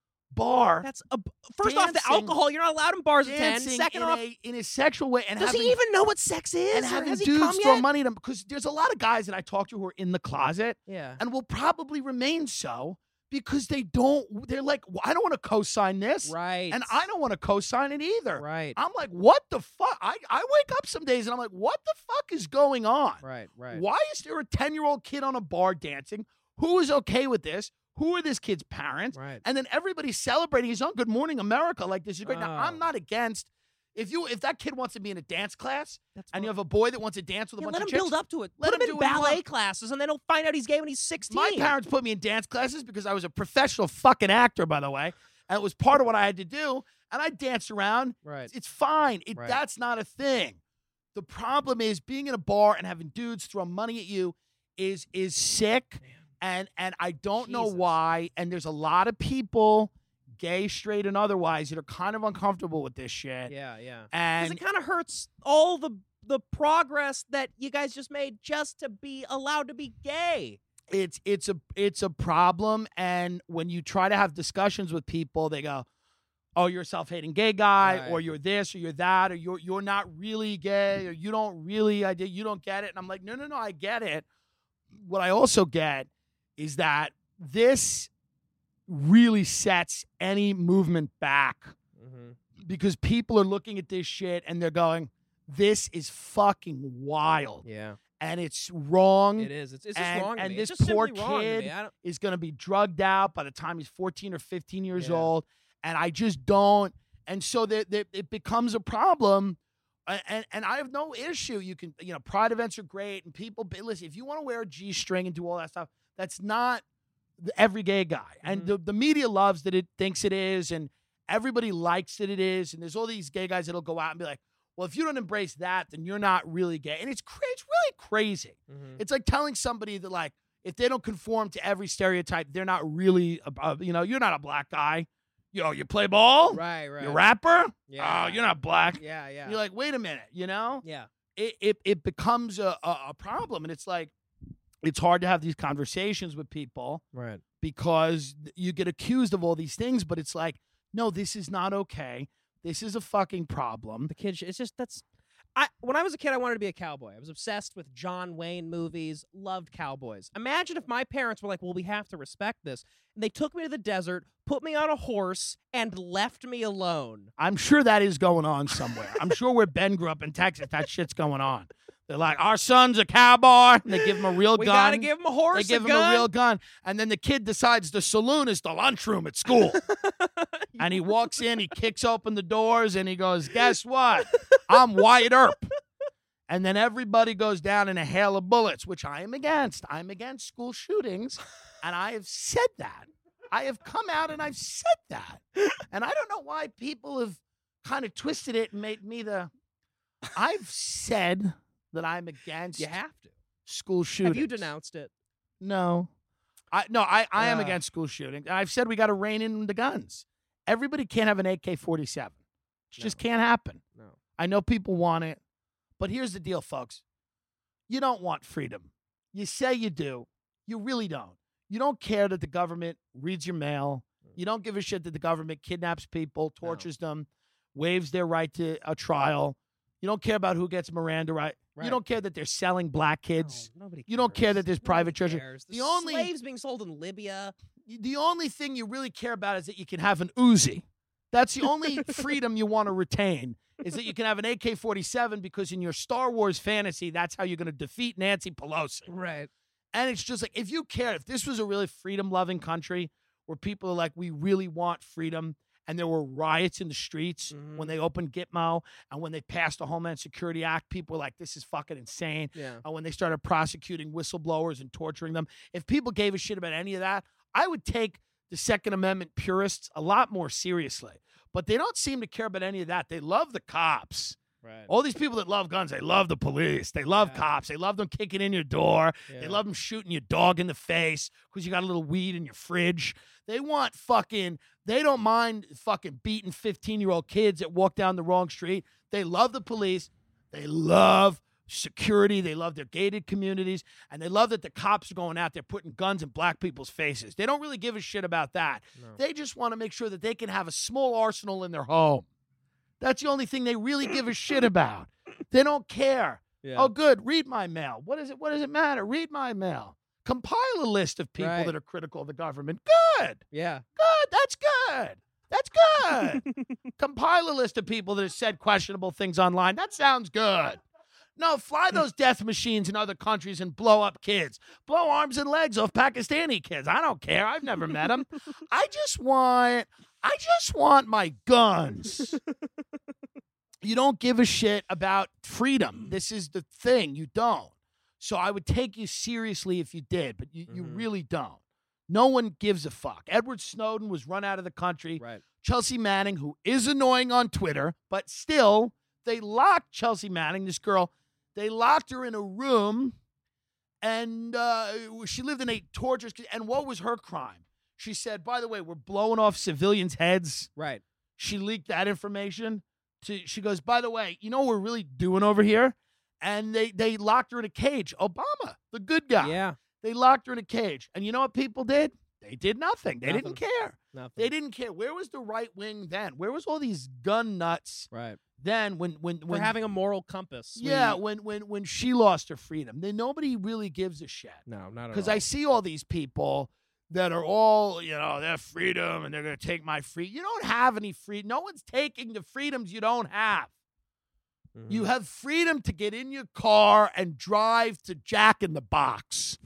bar
That's a, first off the
dancing-
alcohol. You're not allowed in bars at ten.
dancing
Second
in
off,
a in a sexual way, and
does
having
he even know what sex is?
and
or
having
has he
dudes
come
throw
yet?
money at him because there's a lot of guys that I talk to who are in the closet
Yeah.
and will probably remain so because they don't. They're like, well, I don't want to co-sign this,
Right.
and I don't want to co-sign it either.
Right.
I'm like, what the fuck? I, I wake up some days and I'm like, what the fuck is going on?
Right. Right.
Why is there a ten-year-old kid on a bar dancing? Who is okay with this? Who are this kid's parents?
Right.
And then everybody's celebrating his own Good Morning America like this is great. Now,
Oh.
I'm not against if you if that kid wants to be in a dance class
That's
and you
fine.
have a boy that wants to dance with a
Yeah,
bunch
let
of
him
chicks.
build up to it.
Let
Put
him
him in
do what he
ballet
wants.
classes, and then he'll find out he's gay when he's sixteen.
My parents put me in dance classes because I was a professional fucking actor, by the way. And it was part of what I had to do. And I danced around.
Right.
It's fine. It,
Right.
That's not a thing. The problem is being in a bar and having dudes throw money at you is is sick. And and I don't know
Jesus.
why. And there's a lot of people, gay, straight, and otherwise, that are kind of uncomfortable with this shit.
Yeah. Yeah. Because
And
it kind of hurts all the the progress that you guys just made just to be allowed to be gay.
it's it's a it's a problem. And when you try to have discussions with people, they go, "Oh, you're a self-hating gay guy,
Right.
or you're this, or you're that, or you're you're not really gay, or you don't really I did you don't get it." And I'm like, "No, no, no, I get it. What I also get
is that this really sets any movement back
Mm-hmm.
because people are looking at this shit and they're going, this is fucking wild.
Yeah,
And it's wrong.
it is. It's, it's just
and,
wrong to
and
me.
this
it's just
poor
simply wrong to
kid
me. I don't,
is going to be drugged out by the time he's fourteen or fifteen years
Yeah.
old. And I just don't. And so there, there, it becomes a problem. A- And, and I have no issue. You can, you know, pride events are great. And people, but listen, if you want to wear a G string and do all that stuff, that's not the every gay guy. And
Mhm.
the, the media loves that it thinks it is. And everybody likes that it is. And there's all these gay guys that'll go out and be like, well, if you don't embrace that, then you're not really gay. And it's, cra- it's really crazy.
Mhm.
It's like telling somebody that, like, if they don't conform to every stereotype, they're not really, a, a- you know, you're not a black guy. Yo, you play ball?
Right, right.
You a rapper?
Yeah.
Oh, you're not black.
Yeah, yeah.
You're like, wait a minute, you know?
yeah.
It it, it becomes a, a, a problem. And it's like, it's hard to have these conversations with people
Right.
because you get accused of all these things, but it's like, no, this is not okay. This is a fucking problem.
The kid, sh- it's just that's. I when I was a kid, I wanted to be a cowboy. I was obsessed with John Wayne movies. Loved cowboys. Imagine if my parents were like, "Well, we have to respect this," and they took me to the desert, put me on a horse, and left me alone.
I'm sure that is going on somewhere. I'm sure where Ben grew up in Texas, that shit's going on. They're like, our son's a cowboy. And they give him a real
We
gun.
gotta give him a horse.
They give
a
him
gun.
a real gun. And then the kid decides the saloon is the lunchroom at school. And he walks in, he kicks open the doors, and he goes, guess what? I'm Wyatt Earp. And then everybody goes down in a hail of bullets, which I am against. I'm against school shootings. And I have said that. I have come out and I've said that. And I don't know why people have kind of twisted it and made me the. I've said that I'm against
You have to.
school shootings.
Have you denounced it?
No. I no, I, I am
Uh.
against school shootings. I've said we got to rein in the guns. Everybody can't have an A K forty-seven. It just
No.
can't happen.
No.
I know people want it, but here's the deal, folks. You don't want freedom. You say you do. You really don't. You don't care that the government reads your mail. You don't give a shit that the government kidnaps people, tortures them, waives their right to a trial. You don't care about who gets Miranda right.
Right.
You don't care that they're selling black kids.
No, nobody.
You don't care that there's
Nobody
private churches.
cares.
The
The
only-
slaves being sold in Libya.
The only thing you really care about is that you can have an Uzi. That's the only freedom you want to retain, is that you can have an A K forty-seven because in your Star Wars fantasy, that's how you're going to defeat Nancy Pelosi.
Right.
And it's just like, if you care, if this was a really freedom-loving country where people are like, we really want freedom, and there were riots in the streets
Mhm.
when they opened Gitmo and when they passed the Homeland Security Act, people were like, this is fucking insane.
Yeah.
And when they started prosecuting whistleblowers and torturing them, if people gave a shit about any of that, I would take the Second Amendment purists a lot more seriously. But they don't seem to care about any of that. They love the cops.
Right.
All these people that love guns, they love the police. They love
Yeah.
cops. They love them kicking in your door. They
Yeah.
love them shooting your dog in the face because you got a little weed in your fridge. They want fucking, they don't mind fucking beating fifteen-year-old kids that walk down the wrong street. They love the police. They love security. They love their gated communities. And they love that the cops are going out there putting guns in black people's faces. They don't really give a shit about that.
No.
They just want to make sure that they can have a small arsenal in their home. That's the only thing they really give a shit about. They don't care.
Yeah.
Oh, good. Read my mail. What is it? What does it matter? Read my mail. Compile a list of people
Right.
that are critical of the government. Good.
Yeah.
Good. That's good. That's good. Compile a list of people that have said questionable things online. That sounds good. No, fly those death machines in other countries and blow up kids. Blow arms and legs off Pakistani kids. I don't care. I've never met them. I just want, I just want my guns. You don't give a shit about freedom. This is the thing. You don't. So I would take you seriously if you did, but you, you
Mhm.
really don't. No one gives a fuck. Edward Snowden was run out of the country.
Right.
Chelsea Manning, who is annoying on Twitter, but still, they locked Chelsea Manning, this girl, they locked her in a room, and uh, she lived in a torturous, and what was her crime? She said, by the way, we're blowing off civilians' heads.
Right.
She leaked that information. To, she goes, by the way, you know what we're really doing over here? And they, they locked her in a cage. Obama, the good guy.
Yeah.
They locked her in a cage. And you know what people did? They did nothing. They didn't
Nothing.
care.
Nothing.
They didn't care. Where was the right wing then? Where was all these gun nuts
right.
then when when
For
when
having a moral compass.
yeah,
we,
when when when she lost her freedom. Then nobody really gives a shit.
no, not at all.
Because I see all these people that are all, you know, their freedom and they're going to take my free. You don't have any free. No one's taking the freedoms you don't have.
Mhm.
You have freedom to get in your car and drive to Jack in the Box.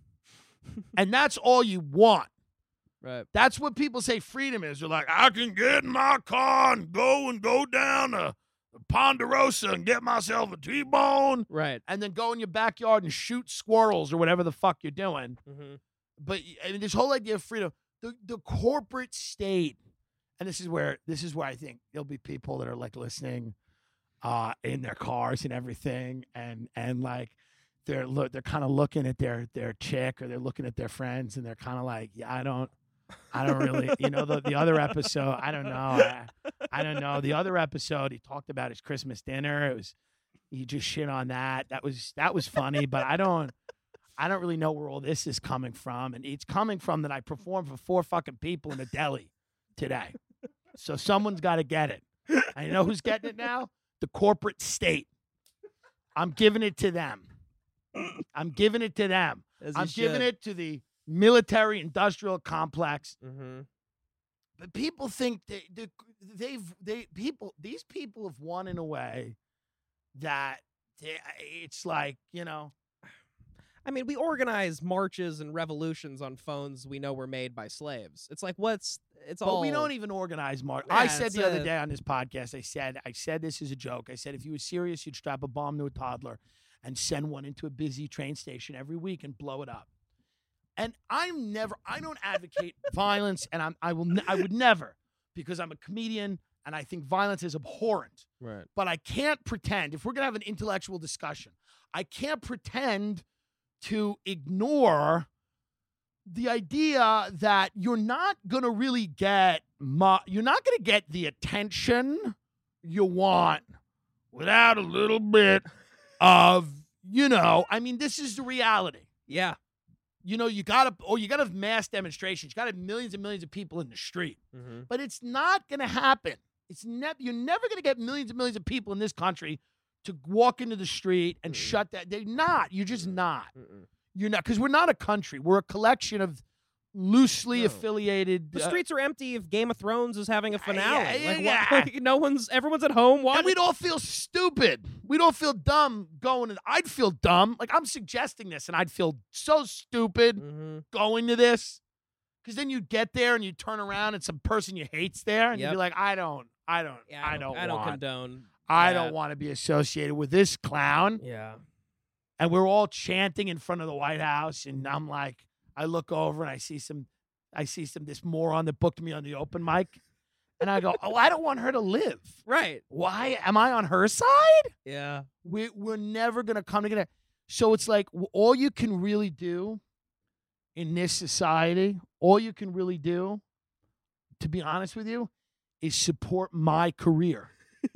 And that's all you want.
right.
That's what people say freedom is. They're like, I can get in my car and go and go down to Ponderosa and get myself a T-bone
Right.
and then go in your backyard and shoot squirrels or whatever the fuck you're doing.
Mm-hmm.
But I mean, this whole idea of freedom, the, the corporate state, and this is where this is where I think there'll be people that are like listening uh, in their cars and everything, and and like they're look they're kind of looking at their their chick or they're looking at their friends and they're kind of like, yeah, I don't, I don't really, you know, the the other episode, I don't know, I, I don't know. The other episode he talked about his Christmas dinner. It was he just shit on that. That was that was funny, but I don't. I don't really know where all this is coming from. And it's coming from that I performed for four fucking people in a deli today. So someone's got to get it. And you know who's getting it now? The corporate state. I'm giving it to them. I'm giving it to them.
As
I'm
you
giving
should.
it to the military industrial complex.
Mm-hmm.
But people think they, they, they've, they, people, these people have won in a way that they, it's like, you know,
I mean, we organize marches and revolutions on phones we know were made by slaves. It's like, what's, it's
But
all.
we don't even organize march.
Yeah,
I said
it's
the other
a-
day on this podcast, I said, I said this is a joke. I said if you were serious, you'd strap a bomb to a toddler and send one into a busy train station every week and blow it up. And I'm never, I don't advocate violence, and I'm, I will, ne- I would never, because I'm a comedian and I think violence is abhorrent.
Right.
But I can't pretend, if we're gonna have an intellectual discussion, I can't pretend to ignore the idea that you're not going to really get mo- you're not going to get the attention you want without a little bit of, you know, I mean, this is the reality.
Yeah.
You know, you got to, or you got to have mass demonstrations. You got to have millions and millions of people in the street.
Mm-hmm.
But it's not going to happen. It's never, you're never going to get millions and millions of people in this country to walk into the street and
Mm-mm.
shut that. They're not. You're just not.
Mm-mm.
You're not, because we're not a country. We're a collection of loosely
No.
affiliated.
The
uh,
streets are empty if Game of Thrones is having a finale.
yeah,
like,
yeah.
what- like, no one's, everyone's at home
and
watching.
we'd all feel stupid. We'd all feel dumb going. And I'd feel dumb. Like I'm suggesting this, and I'd feel so stupid
Mm-hmm.
going to this. Because then you'd get there and you turn around and some person you hate's there, and you'd
Yep.
be like, I don't, I don't,
Yeah,
I don't,
I don't
want,
condone.
I
that.
don't want to be associated with this clown.
Yeah.
And we're all chanting in front of the White House, and I'm like, I look over and I see some, I see some this moron that booked me on the open mic, and I go, oh, I don't want her to live.
Right.
Why am I on her side?
Yeah.
We we're never gonna come together. So it's like w- all you can really do in this society, all you can really do, to be honest with you, is support my career.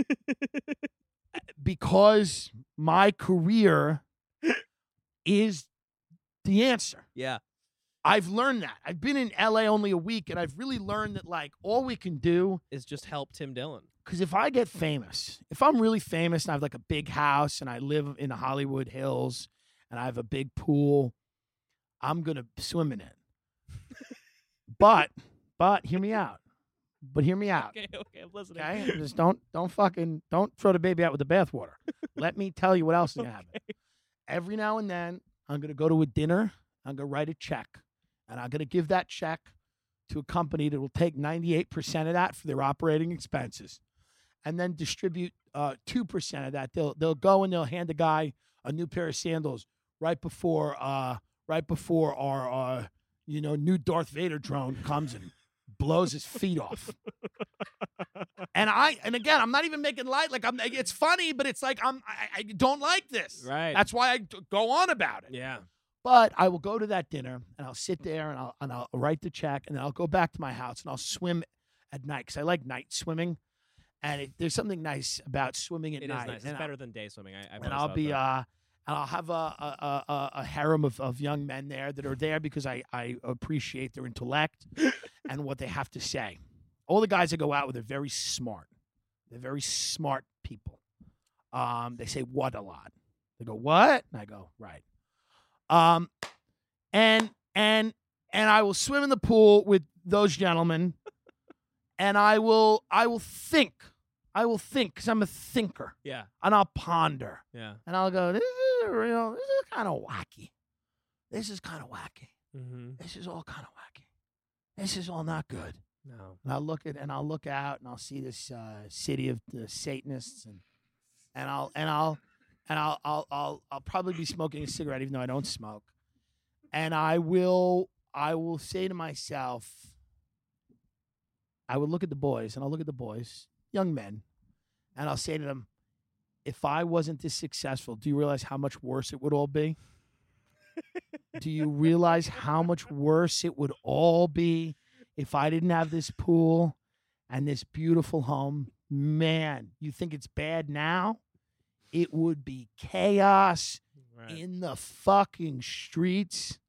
Because my career is the answer.
Yeah.
I've learned that. I've been in L A only a week, and I've really learned that, like, all we can do,
Is just help Tim Dillon.
because if I get famous, if I'm really famous and I have like a big house and I live in the Hollywood Hills and I have a big pool, I'm going to swim in it. but, but hear me out. But hear me out.
Okay. Okay. I'm listening.
Okay? Just don't, don't fucking, don't throw the baby out with the bathwater. Let me tell you what else is going to happen. Every now and then, I'm going to go to a dinner. I'm going to write a check. And I'm going to give that check to a company that will take ninety-eight percent of that for their operating expenses, and then distribute uh, two percent of that. They'll they'll go and they'll hand a guy a new pair of sandals right before uh right before our uh you know new Darth Vader drone comes and blows his feet off. And I and again, I'm not even making light. Like I'm, it's funny, but it's like I'm I, I don't like this.
Right.
That's why I d- go on about it.
Yeah.
But I will go to that dinner and I'll sit there and I'll and I'll write the check and then I'll go back to my house and I'll swim at night because I like night swimming, and it, there's something nice about swimming at
It is
night.
nice.
And
It's
I-
better than day swimming. I, I've
and
always
I'll
thought
be
that.
uh and I'll have a a, a, a harem of, of young men there that are there because I, I appreciate their intellect and what they have to say. All the guys I go out with are very smart. They're very smart people. Um, they say what a lot. They go, what? And I go, right. Um, and and and I will swim in the pool with those gentlemen, and I will I will think. I will think because I'm a thinker.
Yeah.
And I'll ponder.
Yeah.
And I'll go, this is real. This is kind of wacky. This is kind of wacky.
Mm-hmm.
This is all kind of wacky. This is all not good.
No.
And I'll look at and I'll look out and I'll see this uh, city of the Satanists and and I'll and I'll and I'll I'll I'll I'll probably be smoking a cigarette even though I don't smoke. And I will I will say to myself, I would look at the boys and I'll look at the boys, young men, and I'll say to them, if I wasn't this successful, do you realize how much worse it would all be? Do you realize how much worse it would all be if I didn't have this pool and this beautiful home? Man, you think it's bad now? It would be chaos
Right.
in the fucking streets.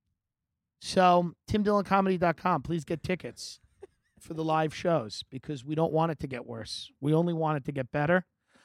So, tim dillon comedy dot com. Please get tickets for the live shows because we don't want it to get worse. We only want it to get better.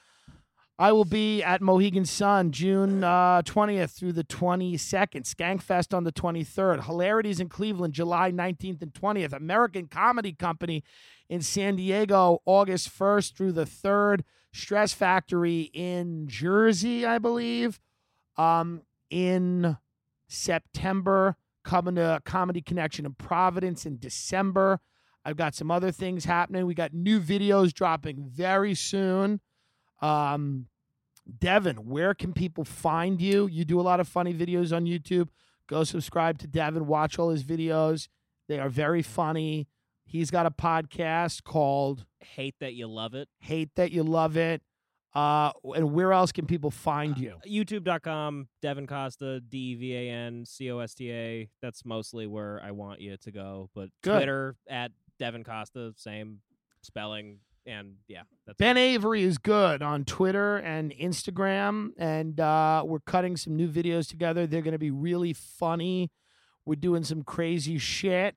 I will be at Mohegan Sun June uh, twentieth through the twenty-second. Skankfest on the twenty-third. Hilarities in Cleveland July nineteenth and twentieth. American Comedy Company in San Diego August first through the third. Stress Factory in Jersey, I believe, um, in September. Coming to Comedy Connection in Providence in December. I've got some other things happening. We got new videos dropping very soon. Um, Devin, where can people find you? You do a lot of funny videos on YouTube. Go subscribe to Devin. Watch all his videos. They are very funny. He's got a podcast called
Hate That You Love It.
Hate That You Love It. Uh, and where else can people find you?
Uh, YouTube dot com, Devin Costa, D E V A N C O S T A. That's mostly where I want you to go. But
Good.
Twitter, at Devin Costa, same spelling. And yeah, that's
Ben Avery is good on Twitter and Instagram, and uh, we're cutting some new videos together. They're going to be really funny. We're doing some crazy shit.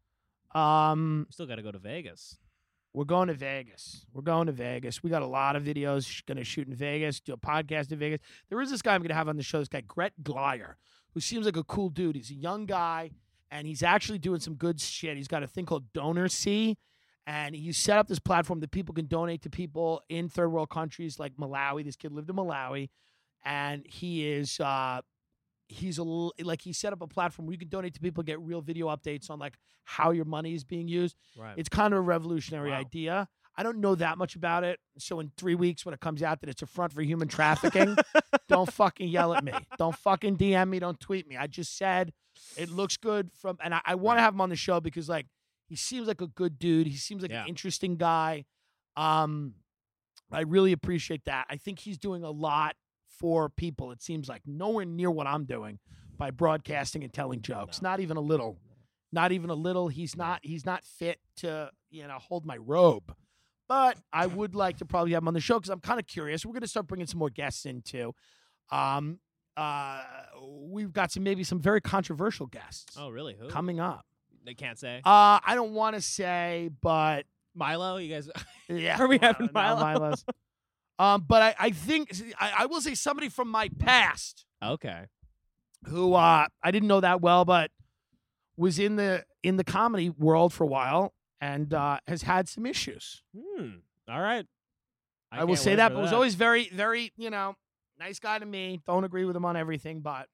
Um,
Still got to go to Vegas.
we're going to Vegas. We're going to Vegas. We got a lot of videos going to shoot in Vegas, do a podcast in Vegas. There is this guy I'm going to have on the show, this guy, Gret Glyer, who seems like a cool dude. He's a young guy, and he's actually doing some good shit. He's got a thing called DonorSee. And he set up this platform that people can donate to people in third world countries like Malawi. This kid lived in Malawi, and he is uh, he's a l- like he set up a platform where you can donate to people, get real video updates on like how your money is being used.
Right.
It's kind of a revolutionary
Wow.
idea. I don't know that much about it, so in three weeks when it comes out that it's a front for human trafficking, don't fucking yell at me. Don't fucking D M me. Don't tweet me. I just said it looks good from, and I, I want to have him on the show because like. He seems like a good dude. He seems like
Yeah.
an interesting guy. Um, I really appreciate that. I think he's doing a lot for people. It seems like nowhere near what I'm doing by broadcasting and telling jokes.
No.
Not even a little. Not even a little. He's not. He's not fit to you know hold my robe. But I would like to probably have him on the show because I'm kind of curious. We're going to start bringing some more guests in too. Um, uh, we've got some maybe some very controversial guests
Oh, really? Who?
coming up.
They can't say.
Uh, I don't want to say, but
Milo, you guys.
yeah,
Are we
well,
having
no,
Milo?
Milo's. Um, but I, I think I, I will say somebody from my past
Okay.
who uh I didn't know that well, but was in the in the comedy world for a while and uh, has had some issues.
Hmm. All right.
I, will
can't
say
wait
that,
for
but was always very, very, you know, nice guy to me. Don't agree with him on everything, but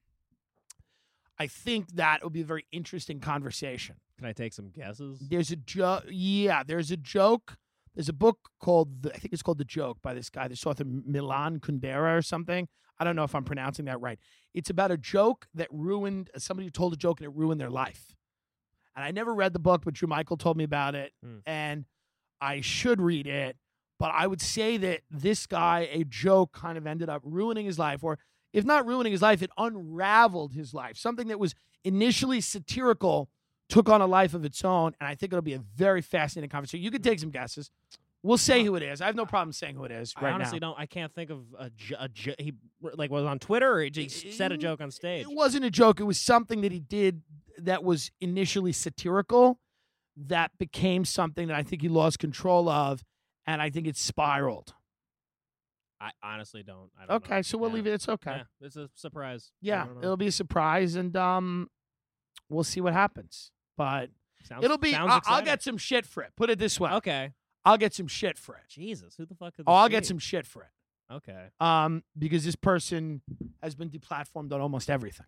I think that would be a very interesting conversation.
Can I take some guesses?
There's a joke. Yeah, there's a joke. There's a book called, the, I think it's called The Joke by this guy, this author Milan Kundera or something. I don't know if I'm pronouncing that right. It's about a joke that ruined, somebody who told a joke and it ruined their life. And I never read the book, but Drew Michael told me about it.
Hmm.
And I should read it. But I would say that this guy, a joke kind of ended up ruining his life, or if not ruining his life, it unraveled his life. Something that was initially satirical took on a life of its own, and I think it'll be a very fascinating conversation. You can take some guesses. We'll say
Huh.
who it is. I have no problem saying who it is
I
right
honestly
now.
don't. I can't think of a, jo- a jo- he like was on Twitter or he just said a
It-
joke on stage.
It wasn't a joke. It was something that he did that was initially satirical that became something that I think he lost control of, and I think it spiraled.
I honestly don't. I don't
Okay,
know.
so we'll
Yeah.
leave it. It's okay.
Yeah, it's a surprise. I
Yeah,
don't know.
it'll be a surprise, and um, we'll see what happens. But
Sounds,
it'll be.
Sounds
I- I'll
exciting.
get some shit for it. Put it this way.
Okay.
I'll get some shit for it.
Jesus, who the fuck could
Oh,
this
I'll get
be?
some shit for it.
Okay.
Um, because this person has been deplatformed on almost everything.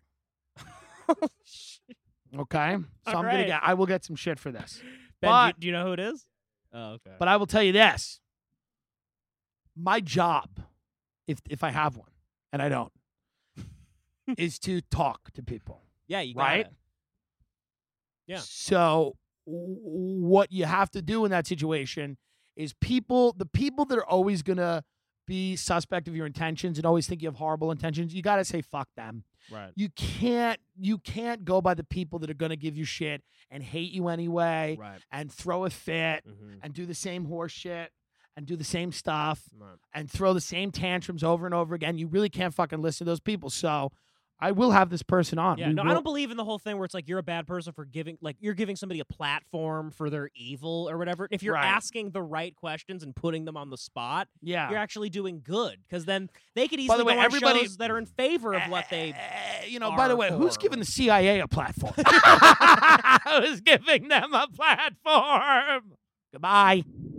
Okay, so
All
I'm gonna
right.
get. I will get some shit for this.
Ben,
But-
do, you, do you know who it is? Oh, okay.
But I will tell you this: my job, if if I have one, and I don't, is to talk to people.
yeah, you got
right?
it. Yeah.
So w- what you have to do in that situation is people, the people that are always gonna be suspect of your intentions and always think you have horrible intentions, you gotta say fuck them.
Right.
You can't you can't go by the people that are gonna give you shit and hate you anyway
Right.
and throw a fit
Mm-hmm.
and do the same horse shit and do the same stuff
Right.
and throw the same tantrums over and over again. You really can't fucking listen to those people. So I will have this person on.
Yeah,
We
no, I
will-
don't believe in the whole thing where it's like you're a bad person for giving, like you're giving somebody a platform for their evil or whatever. If you're
Right.
asking the right questions and putting them on the spot,
Yeah.
you're actually doing good because then they could
By
easily
the way,
go on
everybody-
shows that are in favor of what they.
Uh, you know, by the
are
way, who's
for.
giving the C I A a platform? Who's giving them a platform? Goodbye.